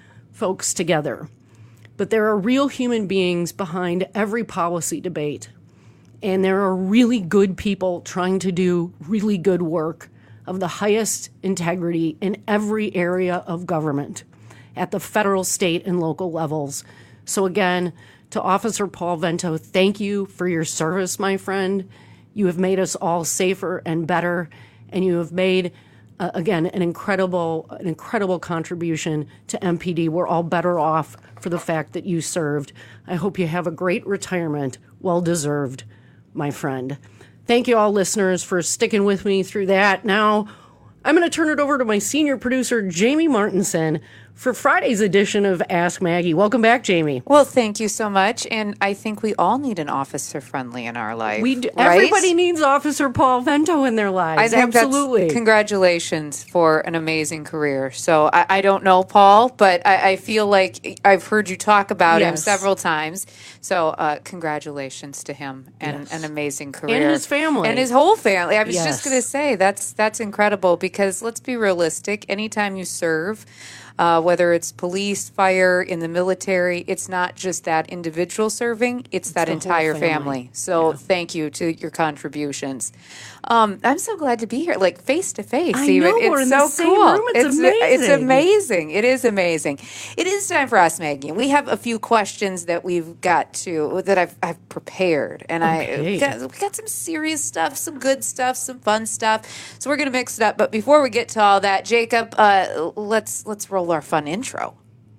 Speaker 22: folks together. But there are real human beings behind every policy debate. And there are really good people trying to do really good work of the highest integrity in every area of government at the federal, state, and local levels. So again, to Officer Paul Vento, thank you for your service, my friend. You have made us all safer and better, and you have made Uh, again, an incredible, an incredible contribution to M P D. We're all better off for the fact that you served. I hope you have a great retirement. Well deserved, my friend. Thank you all, listeners, for sticking with me through that. Now, I'm going to turn it over to my senior producer, Jamie Martinson, for Friday's edition of Ask Maggie. Welcome back, Jamie.
Speaker 11: Well, thank you so much. And I think we all need an officer friendly in our life.
Speaker 22: We do,
Speaker 11: right?
Speaker 22: Everybody needs Officer Paul Vento in their lives.
Speaker 11: I think
Speaker 22: Absolutely.
Speaker 11: That's, congratulations for an amazing career. So I, I don't know Paul, but I, I feel like I've heard you talk about yes. him several times. So uh, congratulations to him and yes. an amazing career.
Speaker 22: And his family.
Speaker 11: And his whole family. I was
Speaker 22: yes.
Speaker 11: just going to say, that's that's incredible because let's be realistic. Anytime you serve, uh, whether it's police, fire, in the military. It's not just that individual serving, it's, it's that entire family. family. So yeah. Thank you to your contributions. Um, I'm so glad to be here, like face to face.
Speaker 22: I
Speaker 11: even.
Speaker 22: know,
Speaker 11: It's
Speaker 22: we're in
Speaker 11: so
Speaker 22: the same
Speaker 11: cool.
Speaker 22: room. It's,
Speaker 11: it's
Speaker 22: amazing.
Speaker 11: It's amazing. It is amazing. It is time for Ask Maggie. We have a few questions that we've got to that I've I've prepared, and okay. I we got, we got some serious stuff, some good stuff, some fun stuff. So we're gonna mix it up. But before we get to all that, Jacob, uh, let's let's roll our fun intro.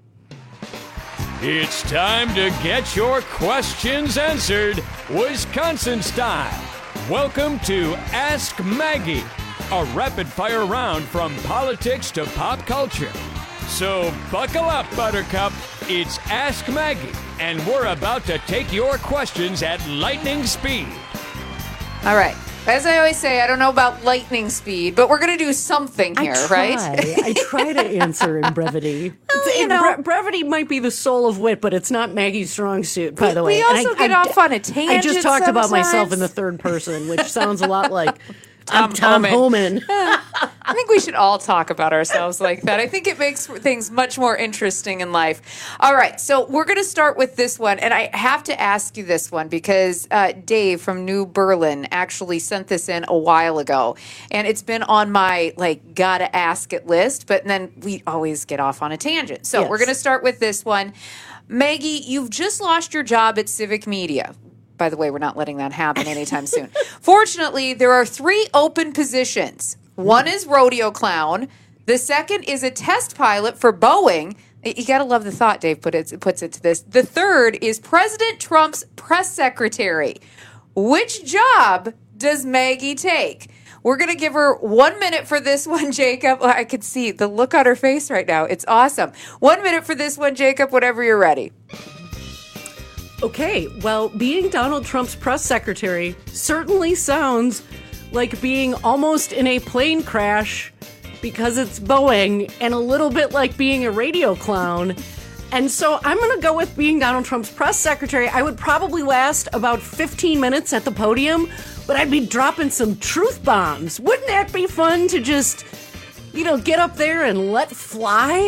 Speaker 7: It's time to get your questions answered, Wisconsin style. Welcome to Ask Maggie, a rapid-fire round from politics to pop culture. So buckle up, Buttercup. It's Ask Maggie, and we're about to take your questions at lightning speed.
Speaker 11: All right. As I always say, I don't know about lightning speed, but we're going to do something here,
Speaker 22: I try.
Speaker 11: right?
Speaker 22: I try to answer in brevity.
Speaker 11: Well, you
Speaker 22: it,
Speaker 11: know,
Speaker 22: bre- brevity might be the soul of wit, but it's not Maggie's strong suit, by
Speaker 11: we,
Speaker 22: the way.
Speaker 11: We also
Speaker 22: and I,
Speaker 11: get
Speaker 22: I,
Speaker 11: off on a tangent
Speaker 22: I just talked
Speaker 11: sometimes.
Speaker 22: about myself in the third person, which sounds a lot like
Speaker 11: Tom,
Speaker 22: Tom
Speaker 11: Homan.
Speaker 22: Homan.
Speaker 11: I think we should all talk about ourselves like that. I think it makes things much more interesting in life. All right, so we're going to start with this one, and I have to ask you this one because uh, Dave from New Berlin actually sent this in a while ago, and it's been on my, like, gotta ask it list, but then we always get off on a tangent. So
Speaker 22: Yes.
Speaker 11: we're going to start with this one. Maggie, you've just lost your job at Civic Media. By the way, we're not letting that happen anytime soon. Fortunately, there are three open positions. One is rodeo clown. The second is a test pilot for Boeing. You got to love the thought Dave put it, puts it to this. The third is President Trump's press secretary. Which job does Maggie take? We're going to give her one minute for this one, Jacob. I could see the look on her face right now. It's awesome. One minute for this one, Jacob, whenever you're ready.
Speaker 22: Okay, well, being Donald Trump's press secretary certainly sounds like being almost in a plane crash because it's Boeing, and a little bit like being a radio clown. And so I'm going to go with being Donald Trump's press secretary. I would probably last about fifteen minutes at the podium, but I'd be dropping some truth bombs. Wouldn't that be fun to just, you know, get up there and let fly?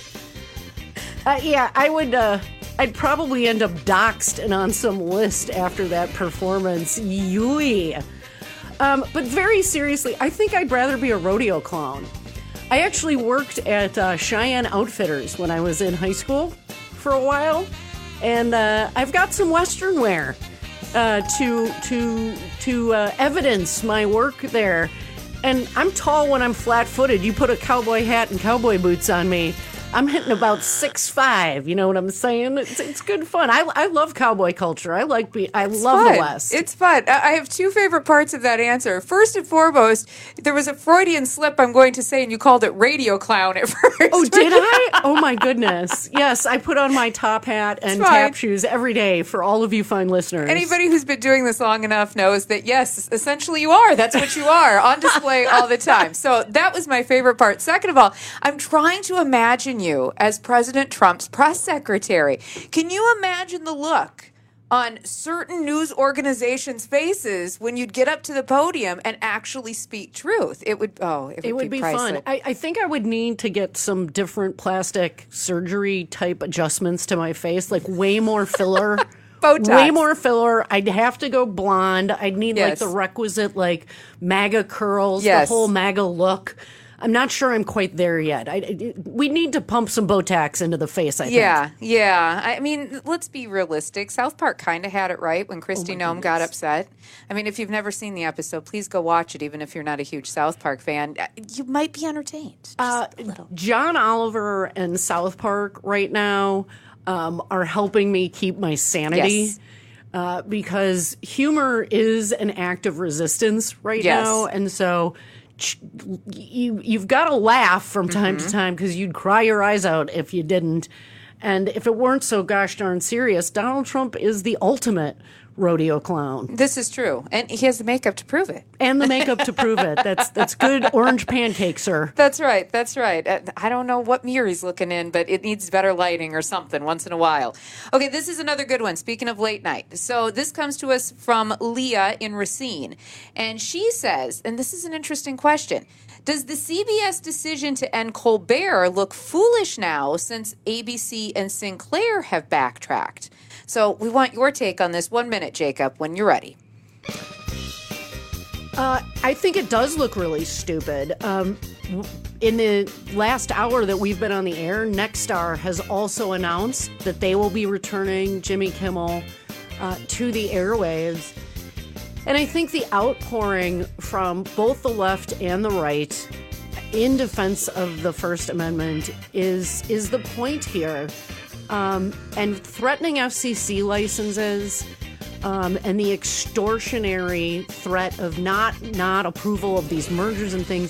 Speaker 22: Uh, yeah, I would... Uh, I'd probably end up doxxed and on some list after that performance. Yui. Um, but very seriously, I think I'd rather be a rodeo clown. I actually worked at uh, Cheyenne Outfitters when I was in high school for a while, and uh, I've got some Western wear uh, to to to uh, evidence my work there. And I'm tall when I'm flat-footed. You put a cowboy hat and cowboy boots on me, I'm hitting about six five. You know what I'm saying? It's, it's good fun. I, I love cowboy culture. I like be I
Speaker 11: It's
Speaker 22: love
Speaker 11: fun.
Speaker 22: the West.
Speaker 11: It's fun. I I have two favorite parts of that answer. First and foremost, there was a Freudian slip I'm going to say, and you called it radio clown at first.
Speaker 22: Oh, did I? Oh my goodness. Yes, I put on my top hat and
Speaker 11: It's fine.
Speaker 22: tap shoes every day for all of you fine listeners.
Speaker 11: Anybody who's been doing this long enough knows that, yes, essentially you are. That's what you are, on display all the time. So that was my favorite part. Second of all, I'm trying to imagine you as President Trump's press secretary. Can you imagine the look on certain news organizations' faces when you'd get up to the podium and actually speak truth? It would, oh, it would,
Speaker 22: It would be,
Speaker 11: be
Speaker 22: fun.
Speaker 11: priceless.
Speaker 22: I, I think I would need to get some different plastic surgery type adjustments to my face, like way more filler.
Speaker 11: Botox.
Speaker 22: Way more filler. I'd have to go blonde. I'd need like
Speaker 11: Yes.
Speaker 22: the requisite like MAGA curls,
Speaker 11: Yes.
Speaker 22: the whole MAGA look. I'm not sure I'm quite there yet. I, I, we need to pump some Botox into the face, I think.
Speaker 11: Yeah, yeah. I mean, let's be realistic. South Park kind of had it right when Kristi Noem got upset. I mean, if you've never seen the episode, please go watch it, even if you're not a huge South Park fan. You might be entertained. Just
Speaker 22: Uh,
Speaker 11: a little.
Speaker 22: John Oliver and South Park right now um, are helping me keep my sanity.
Speaker 11: Yes.
Speaker 22: Uh, because humor is an act of resistance right
Speaker 11: Yes.
Speaker 22: now. And so ch- you, you've got to laugh from time
Speaker 11: Mm-hmm.
Speaker 22: to time because you'd cry your eyes out if you didn't. And if it weren't so gosh darn serious, Donald Trump is the ultimate rodeo clown.
Speaker 11: This is true. And he has the makeup to prove it.
Speaker 22: And the makeup to prove it. That's that's good orange pancake, sir.
Speaker 11: That's right. That's right. Uh, I don't know what mirror he's looking in, but it needs better lighting or something once in a while. Okay, this is another good one. Speaking of late night. So this comes to us from Leah in Racine. And she says, and this is an interesting question, does the C B S decision to end Colbert look foolish now since A B C and Sinclair have backtracked? So we want your take on this. One minute, Jacob, when you're ready.
Speaker 22: Uh, I think it does look really stupid. Um, in the last hour that we've been on the air, Nexstar has also announced that they will be returning Jimmy Kimmel uh, to the airwaves. And I think the outpouring from both the left and the right in defense of the First Amendment is is the point here. Um, and threatening F C C licenses um, and the extortionary threat of not not approval of these mergers and things.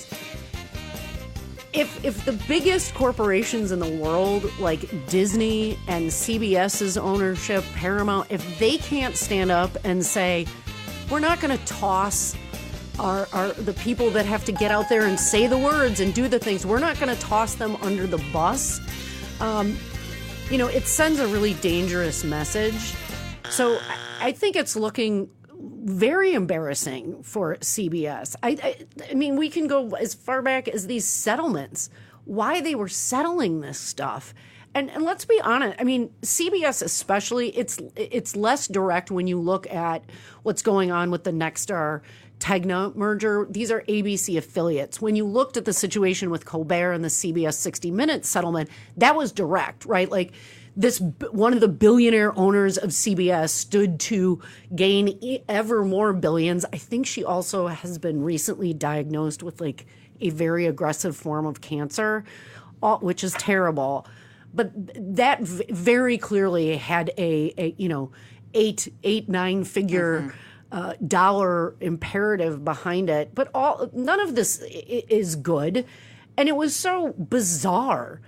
Speaker 22: If if the biggest corporations in the world, like Disney and C B S's ownership, Paramount, if they can't stand up and say, we're not going to toss our, our the people that have to get out there and say the words and do the things, we're not going to toss them under the bus. Um, You know, it sends a really dangerous message. So I think it's looking very embarrassing for C B S. I, I, I mean, we can go as far back as these settlements, why they were settling this stuff. And, and let's be honest, I mean, C B S especially, it's it's less direct when you look at what's going on with the Nexstar Tegna merger. These are A B C affiliates. When you looked at the situation with Colbert and the C B S sixty minutes settlement, that was direct, right? Like this, one of the billionaire owners of C B S stood to gain ever more billions. I think she also has been recently diagnosed with like a very aggressive form of cancer, which is terrible. But that v- very clearly had a, a you know, eight, eight, nine figure mm-hmm. Uh, dollar imperative behind it, but all none of this I- is good, and it was so bizarre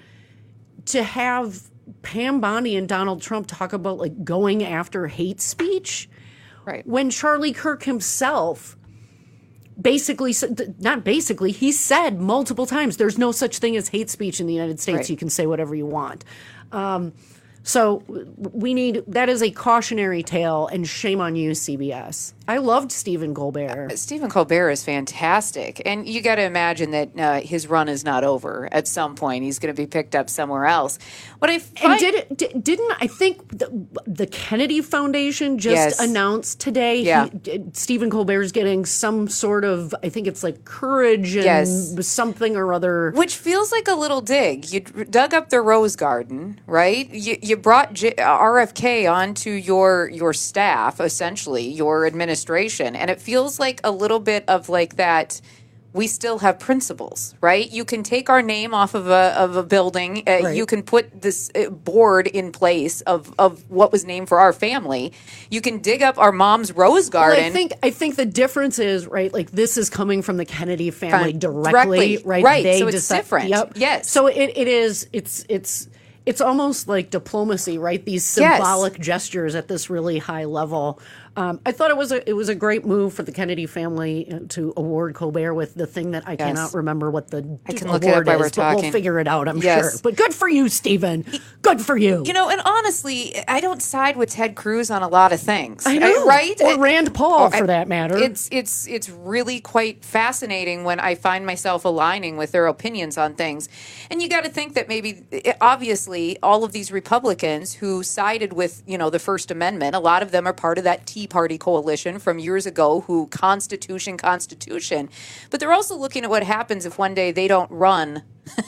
Speaker 22: to have Pam Bondi and Donald Trump talk about like going after hate speech,
Speaker 11: right?
Speaker 22: When Charlie Kirk himself basically, not basically, he said multiple times, "There's no such thing as hate speech in the United States.
Speaker 11: Right.
Speaker 22: You can say whatever you want." Um, So we need, that is a cautionary tale, and shame on you, C B S. I loved Stephen Colbert.
Speaker 11: Uh, Stephen Colbert is fantastic. And you got to imagine that uh, his run is not over. At some point, he's going to be picked up somewhere else. What I find-
Speaker 22: and did, did, didn't, I think the, the Kennedy Foundation just
Speaker 11: Yes.
Speaker 22: announced today,
Speaker 11: Yeah.
Speaker 22: he, Stephen Colbert's getting some sort of, I think it's like courage and
Speaker 11: Yes.
Speaker 22: something or other.
Speaker 11: Which feels like a little dig. You dug up the Rose Garden, right? You, you brought J- R F K onto your your staff, essentially, your administration. And it feels like a little bit of like that, we still have principles, right? You can take our name off of a of a building. Uh,
Speaker 22: Right.
Speaker 11: You can put this uh, board in place of, of what was named for our family. You can dig up our mom's rose garden.
Speaker 22: Well, I think I think the difference is, right, like this is coming from the Kennedy family
Speaker 11: From-
Speaker 22: directly,
Speaker 11: directly,
Speaker 22: right?
Speaker 11: right,
Speaker 22: They
Speaker 11: so it's
Speaker 22: decide-
Speaker 11: different.
Speaker 22: Yep.
Speaker 11: Yes.
Speaker 22: So it, it is it's it's it's almost like diplomacy, right? These
Speaker 11: Yes.
Speaker 22: symbolic gestures at this really high level. Um, I thought it was a it was a great move for the Kennedy family uh, to award Colbert with the thing that I
Speaker 11: Yes.
Speaker 22: cannot remember what the
Speaker 11: I can
Speaker 22: award
Speaker 11: look it up while
Speaker 22: is,
Speaker 11: we're
Speaker 22: but
Speaker 11: talking.
Speaker 22: we'll figure it out, I'm
Speaker 11: Yes.
Speaker 22: sure. But good for you, Stephen. Good for you.
Speaker 11: You know, and honestly, I don't side with Ted Cruz on a lot of things.
Speaker 22: I know,
Speaker 11: right?
Speaker 22: or Rand Paul,
Speaker 11: Oh,
Speaker 22: for
Speaker 11: I-
Speaker 22: that matter.
Speaker 11: It's it's it's really quite fascinating when I find myself aligning with their opinions on things. And you got to think that maybe, obviously, all of these Republicans who sided with, you know, the First Amendment, a lot of them are part of that Tea Party coalition from years ago who Constitution, Constitution. But they're also looking at what happens if one day they don't run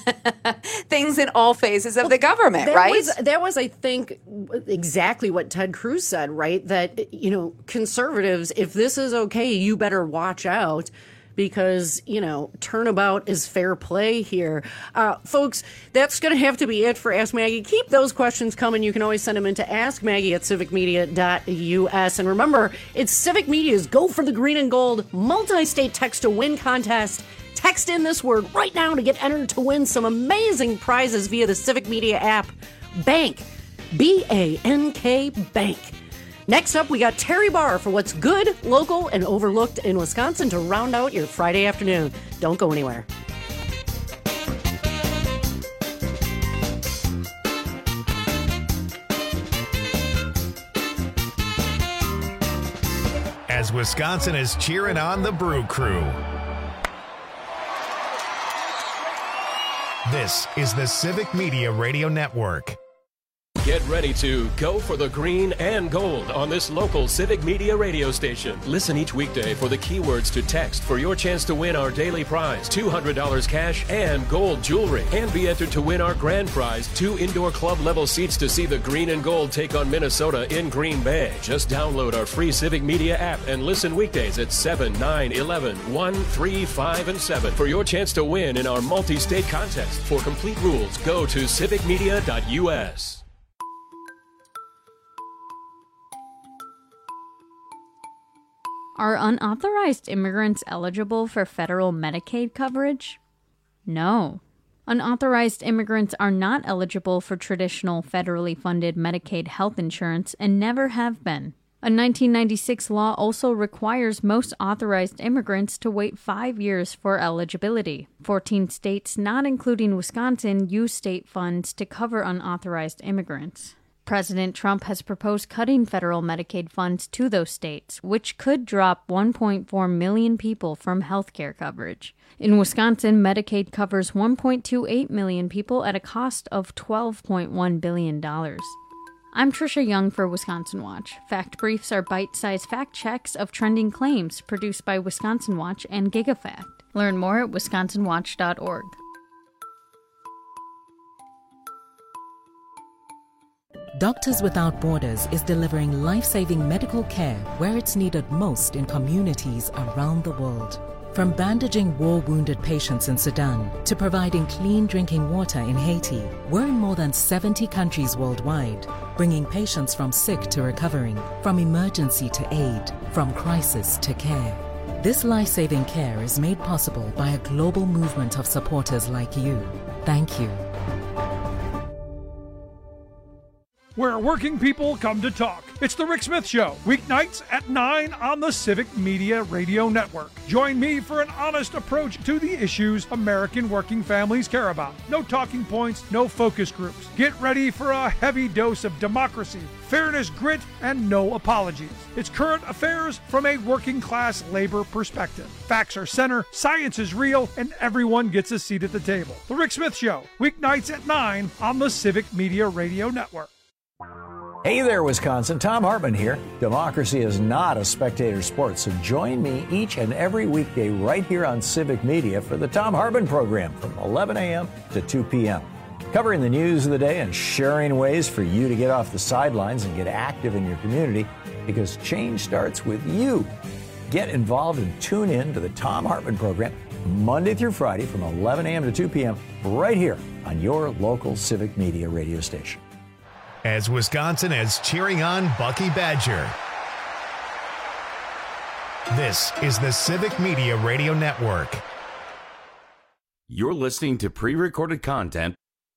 Speaker 11: things in all phases of the government,
Speaker 22: that
Speaker 11: right?
Speaker 22: Was, that was, I think, exactly what Ted Cruz said, right? That, you know, conservatives, if this is okay, you better watch out because, you know, turnabout is fair play here. Uh, folks, that's going to have to be it for Ask Maggie. Keep those questions coming. You can always send them into ask maggie at civic media dot u s. And remember, it's Civic Media's Go for the Green and Gold multi-state text to win contest. Text in this word right now to get entered to win some amazing prizes via the Civic Media app. Bank, B A N K, Bank. Next up, we got Terry Barr for what's good, local, and overlooked in Wisconsin to round out your Friday afternoon. Don't go anywhere.
Speaker 2: As Wisconsin is cheering on the Brew Crew. This is the Civic Media Radio Network.
Speaker 8: Get ready to go for the green and gold on this local Civic Media radio station. Listen each weekday for the keywords to text for your chance to win our daily prize, two hundred dollars cash and gold jewelry. And be entered to win our grand prize, two indoor club level seats to see the green and gold take on Minnesota in Green Bay. Just download our free Civic Media app and listen weekdays at seven, nine, eleven, one, three, five, and seven for your chance to win in our multi-state contest. For complete rules, go to civic media dot u s.
Speaker 17: Are unauthorized immigrants eligible for federal Medicaid coverage? No. Unauthorized immigrants are not eligible for traditional federally funded Medicaid health insurance and never have been. A nineteen ninety-six law also requires most authorized immigrants to wait five years for eligibility. fourteen states, not including Wisconsin, use state funds to cover unauthorized immigrants. President Trump has proposed cutting federal Medicaid funds to those states, which could drop one point four million people from health care coverage. In Wisconsin, Medicaid covers one point two eight million people at a cost of twelve point one billion dollars. I'm Trisha Young for Wisconsin Watch. Fact Briefs are bite-sized fact checks of trending claims produced by Wisconsin Watch and GigaFact. Learn more at wisconsin watch dot org.
Speaker 18: Doctors Without Borders is delivering life-saving medical care where it's needed most in communities around the world. From bandaging war-wounded patients in Sudan to providing clean drinking water in Haiti, we're in more than seventy countries worldwide, bringing patients from sick to recovering, from emergency to aid, from crisis to care. This life-saving care is made possible by a global movement of supporters like you. Thank you.
Speaker 29: Where working people come to talk. It's the Rick Smith Show, weeknights at nine on the Civic Media Radio Network. Join me for an honest approach to the issues American working families care about. No talking points, no focus groups. Get ready for a heavy dose of democracy, fairness, grit, and no apologies. It's current affairs from a working class labor perspective. Facts are center, science is real, and everyone gets a seat at the table. The Rick Smith Show, weeknights at nine on the Civic Media Radio Network.
Speaker 19: Hey there, Wisconsin. Tom Hartman here. Democracy is not a spectator sport, so join me each and every weekday right here on Civic Media for the Tom Hartman program from eleven a.m. to two p.m. Covering the news of the day and sharing ways for you to get off the sidelines and get active in your community, because change starts with you. Get involved and tune in to the Tom Hartman program Monday through Friday from eleven a.m. to two p.m. right here on your local Civic Media radio station.
Speaker 2: As Wisconsin is cheering on Bucky Badger. This is the Civic Media Radio Network.
Speaker 21: You're listening to pre-recorded content.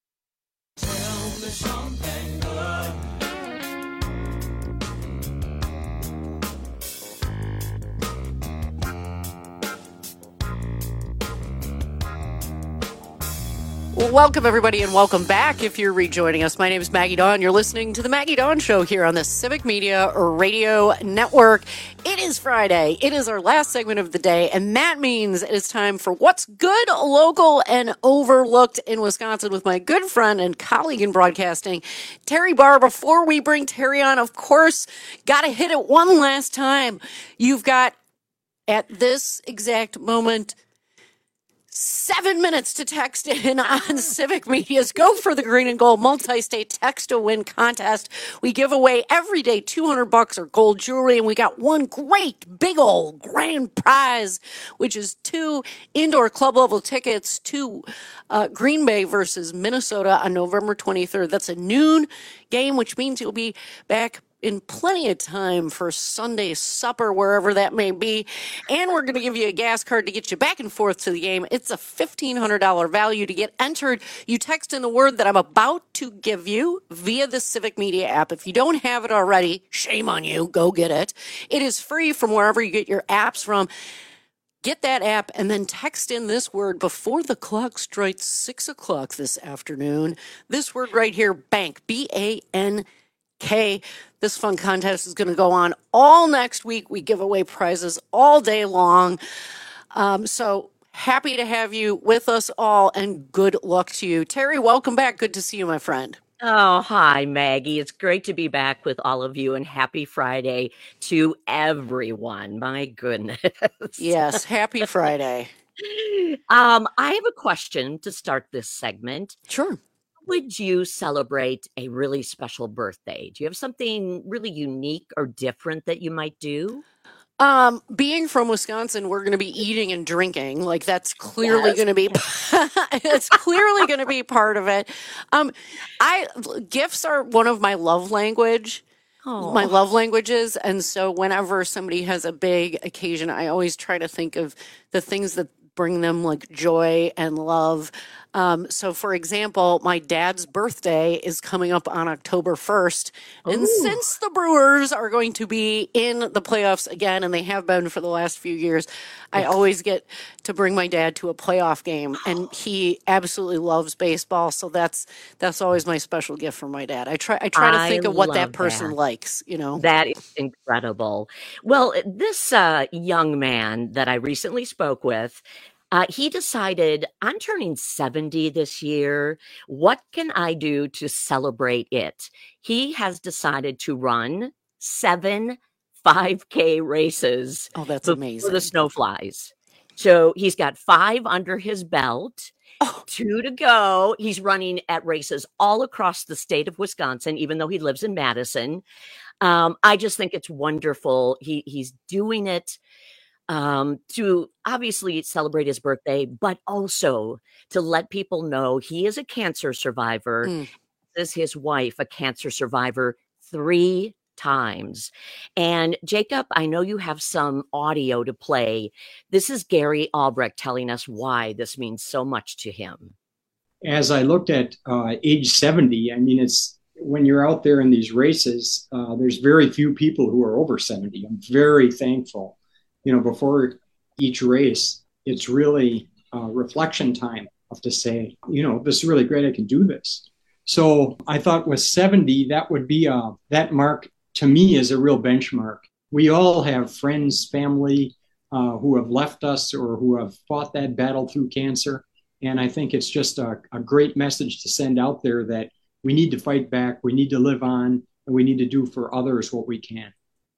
Speaker 22: Welcome, everybody, and welcome back if you're rejoining us. My name is Maggie Dawn. You're listening to the Maggie Dawn Show here on the Civic Media Radio Network. It is Friday. It is our last segment of the day, and that means it is time for What's Good, Local, and Overlooked in Wisconsin with my good friend and colleague in broadcasting, Terry Barr. Before we bring Terry on, of course, got to hit it one last time. You've got, at this exact moment, Seven minutes to text in on Civic Media's Go for the Green and Gold multi-state text to win contest. We give away every day two hundred bucks or gold jewelry, and we got one great big old grand prize, which is two indoor club level tickets to uh, Green Bay versus Minnesota on November twenty-third. That's a noon game, which means you'll be back in plenty of time for Sunday supper, wherever that may be. And we're going to give you a gas card to get you back and forth to the game. It's a fifteen hundred dollars value. To get entered, you text in the word that I'm about to give you via the Civic Media app. If you don't have it already, shame on you. Go get it. It is free from wherever you get your apps from. Get that app and then text in this word before the clock strikes six o'clock this afternoon. This word right here, bank, B A N K. This fun contest is going to go on all next week. We give away prizes all day long. Um, so happy to have you with us all, and good luck to you. Terry, welcome back. Good to see you, my friend.
Speaker 1: Oh, hi, Maggie. It's great to be back with all of you, and happy Friday to everyone. My goodness.
Speaker 22: Yes, happy Friday.
Speaker 1: um, I have a question to start this segment.
Speaker 22: Sure.
Speaker 1: Would you celebrate a really special birthday? Do you have something really unique or different that you might do?
Speaker 22: Um, being from Wisconsin, we're going to be eating and drinking. Like that's clearly
Speaker 1: Yes.
Speaker 22: going to be, it's clearly going to be part of it. Um, I, gifts are one of my love language,
Speaker 1: Oh.
Speaker 22: my love languages. And so whenever somebody has a big occasion, I always try to think of the things that bring them like joy and love. Um, so for example, my dad's birthday is coming up on October first. And
Speaker 1: Ooh.
Speaker 22: since the Brewers are going to be in the playoffs again, and they have been for the last few years, I always get to bring my dad to a playoff game, and he absolutely loves baseball. So that's, that's always my special gift for my dad. I try, I try to
Speaker 1: I
Speaker 22: think of what that
Speaker 1: love
Speaker 22: person
Speaker 1: that.
Speaker 22: likes, you know?
Speaker 1: That is incredible. Well, this uh, young man that I recently spoke with, uh, he decided, I'm turning seventy this year. What can I do to celebrate it? He has decided to run seven five K races.
Speaker 22: Oh, that's
Speaker 1: before
Speaker 22: amazing.
Speaker 1: the snow flies. So he's got five under his belt.
Speaker 22: Oh.
Speaker 1: Two to go. He's running at races all across the state of Wisconsin, even though he lives in Madison. Um, I just think it's wonderful. He he's doing it um, to obviously celebrate his birthday, but also to let people know he is a cancer survivor.
Speaker 22: Mm.
Speaker 1: Is his wife a cancer survivor three times? And Jacob, I know you have some audio to play. This is Gary Albrecht telling us why this means so much to him.
Speaker 10: As I looked at uh, age seventy, I mean, it's when you're out there in these races, uh, there's very few people who are over seventy. I'm very thankful. You know, before each race, it's really uh, reflection time of to say, you know, this is really great. I can do this. So I thought with seventy, that would be a, that mark to me is a real benchmark. We all have friends, family uh, who have left us or who have fought that battle through cancer. And I think it's just a, a great message to send out there that we need to fight back, we need to live on, and we need to do for others what we can.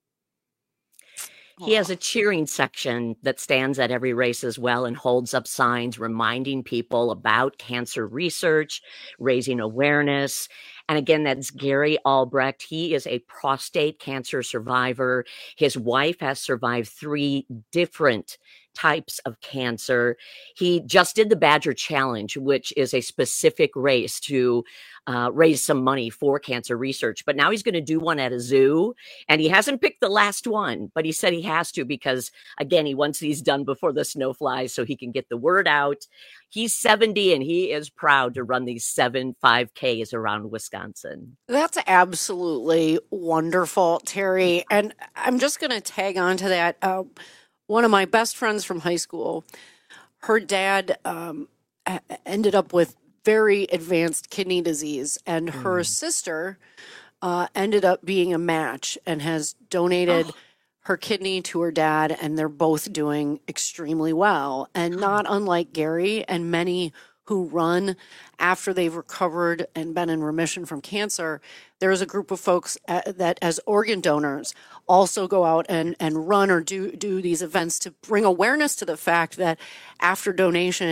Speaker 1: He has a cheering section that stands at every race as well and holds up signs reminding people about cancer research, raising awareness. And again, that's Gary Albrecht. He is a prostate cancer survivor. His wife has survived three different types of cancer. He just did the Badger Challenge, which is a specific race to uh, raise some money for cancer research. But now he's going to do one at a zoo, and he hasn't picked the last one, but he said he has to because, again, he wants these done before the snow flies so he can get the word out. He's seventy, and he is proud to run these seven five Ks around Wisconsin.
Speaker 22: That's absolutely wonderful, Terry. And I'm just going to tag on to that. Uh, one of my best friends from high school, her dad um, a- ended up with very advanced kidney disease, and her sister uh, ended up being a match and has donated
Speaker 1: Oh.
Speaker 22: her kidney to her dad, and they're both doing extremely well. And not unlike Gary and many who run after they've recovered and been in remission from cancer, there is a group of folks uh, that as organ donors also go out and, and run or do, do these events to bring awareness to the fact that after donation,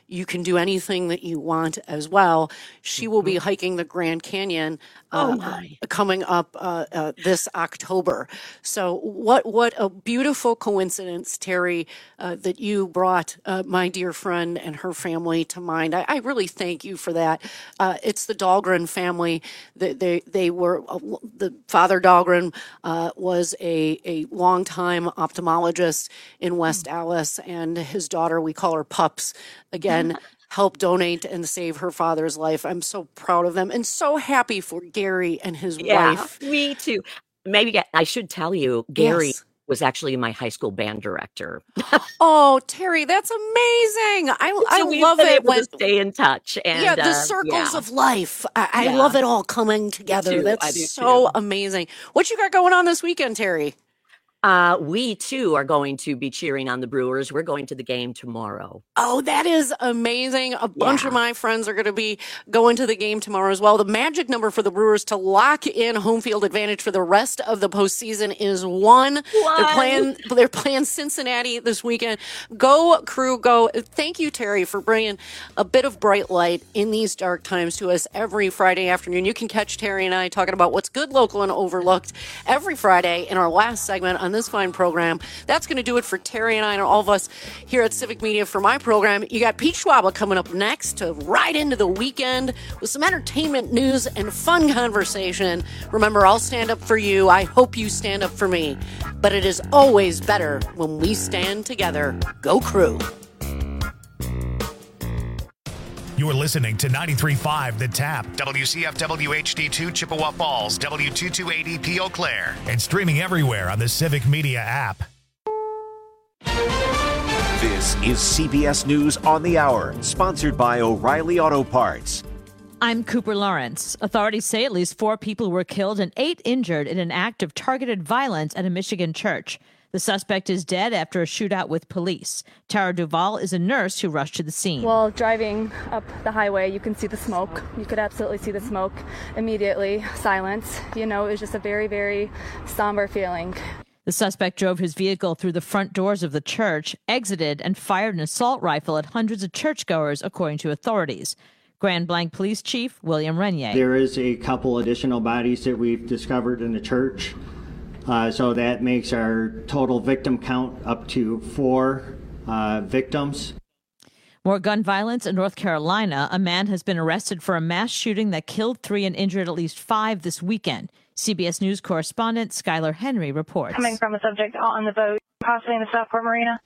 Speaker 22: you can do anything that you want as well. She will be hiking the Grand Canyon uh,
Speaker 1: Oh, my.
Speaker 22: coming up uh, uh, this October. So what what a beautiful coincidence, Terry, uh, that you brought uh, my dear friend and her family to mind. I, I really thank you for that. Uh, it's the Dahlgren family. They they, they were uh, the father Dahlgren uh, was a a longtime ophthalmologist in West Allis, and his daughter, we call her Pups, again. Help donate and save her father's life. I'm so proud of them and so happy for Gary and his
Speaker 1: Yeah,
Speaker 22: wife.
Speaker 1: me too. Maybe I- I should tell you, Gary
Speaker 22: Yes.
Speaker 1: was actually my high school band director.
Speaker 22: Oh, Terry, that's amazing. I, I
Speaker 1: So we've
Speaker 22: love
Speaker 1: been
Speaker 22: it
Speaker 1: able
Speaker 22: when
Speaker 1: to stay in touch. And,
Speaker 22: yeah, the
Speaker 1: uh,
Speaker 22: circles
Speaker 1: yeah.
Speaker 22: of life. I, I
Speaker 1: Yeah.
Speaker 22: love it all coming together.
Speaker 1: too. I do
Speaker 22: That's so amazing. What you got going on this weekend, Terry?
Speaker 1: Uh, we too are going to be cheering on the Brewers. We're going to the game tomorrow.
Speaker 22: Oh, that is amazing. A bunch
Speaker 1: Yeah.
Speaker 22: of my friends are going to be going to the game tomorrow as well. The magic number for the Brewers to lock in home field advantage for the rest of the postseason is one. They're playing, they're playing Cincinnati this weekend. Go, Crew, go. Thank you, Terry, for bringing a bit of bright light in these dark times to us every Friday afternoon. You can catch Terry and I talking about what's good, local, and overlooked every Friday in our last segment on this fine program. That's going to do it for Terry and I and all of us here at Civic Media for my program. You got Pete Schwaba coming up next to ride into the weekend with some entertainment news and fun conversation. Remember, I'll stand up for you. I hope you stand up for me. But it is always better when we stand together. Go Crew.
Speaker 2: You are listening to ninety-three point five The Tap, W C F W H D two Chippewa Falls, W two two eight E P Eau Claire, and streaming everywhere on the Civic Media app.
Speaker 9: This is C B S News on the Hour, sponsored by O'Reilly Auto Parts.
Speaker 12: I'm Cooper Lawrence. Authorities say at least four people were killed and eight injured in an act of targeted violence at a Michigan church. The suspect is dead after a shootout with police. Tara Duval is a nurse who rushed to the scene.
Speaker 13: While driving up the highway, you can see the smoke. You could absolutely see the smoke immediately. Silence. You know, it was just a very, very somber feeling.
Speaker 12: The suspect drove his vehicle through the front doors of the church, exited, and fired an assault rifle at hundreds of churchgoers, according to authorities. Grand Blanc Police Chief William Renier.
Speaker 20: There is a couple additional bodies that we've discovered in the church. Uh, so that makes our total victim count up to four uh, victims.
Speaker 12: More gun violence in North Carolina. A man has been arrested for a mass shooting that killed three and injured at least five this weekend. C B S News correspondent Skylar Henry reports.
Speaker 23: Coming from a subject on the boat, possibly in the Southport Marina.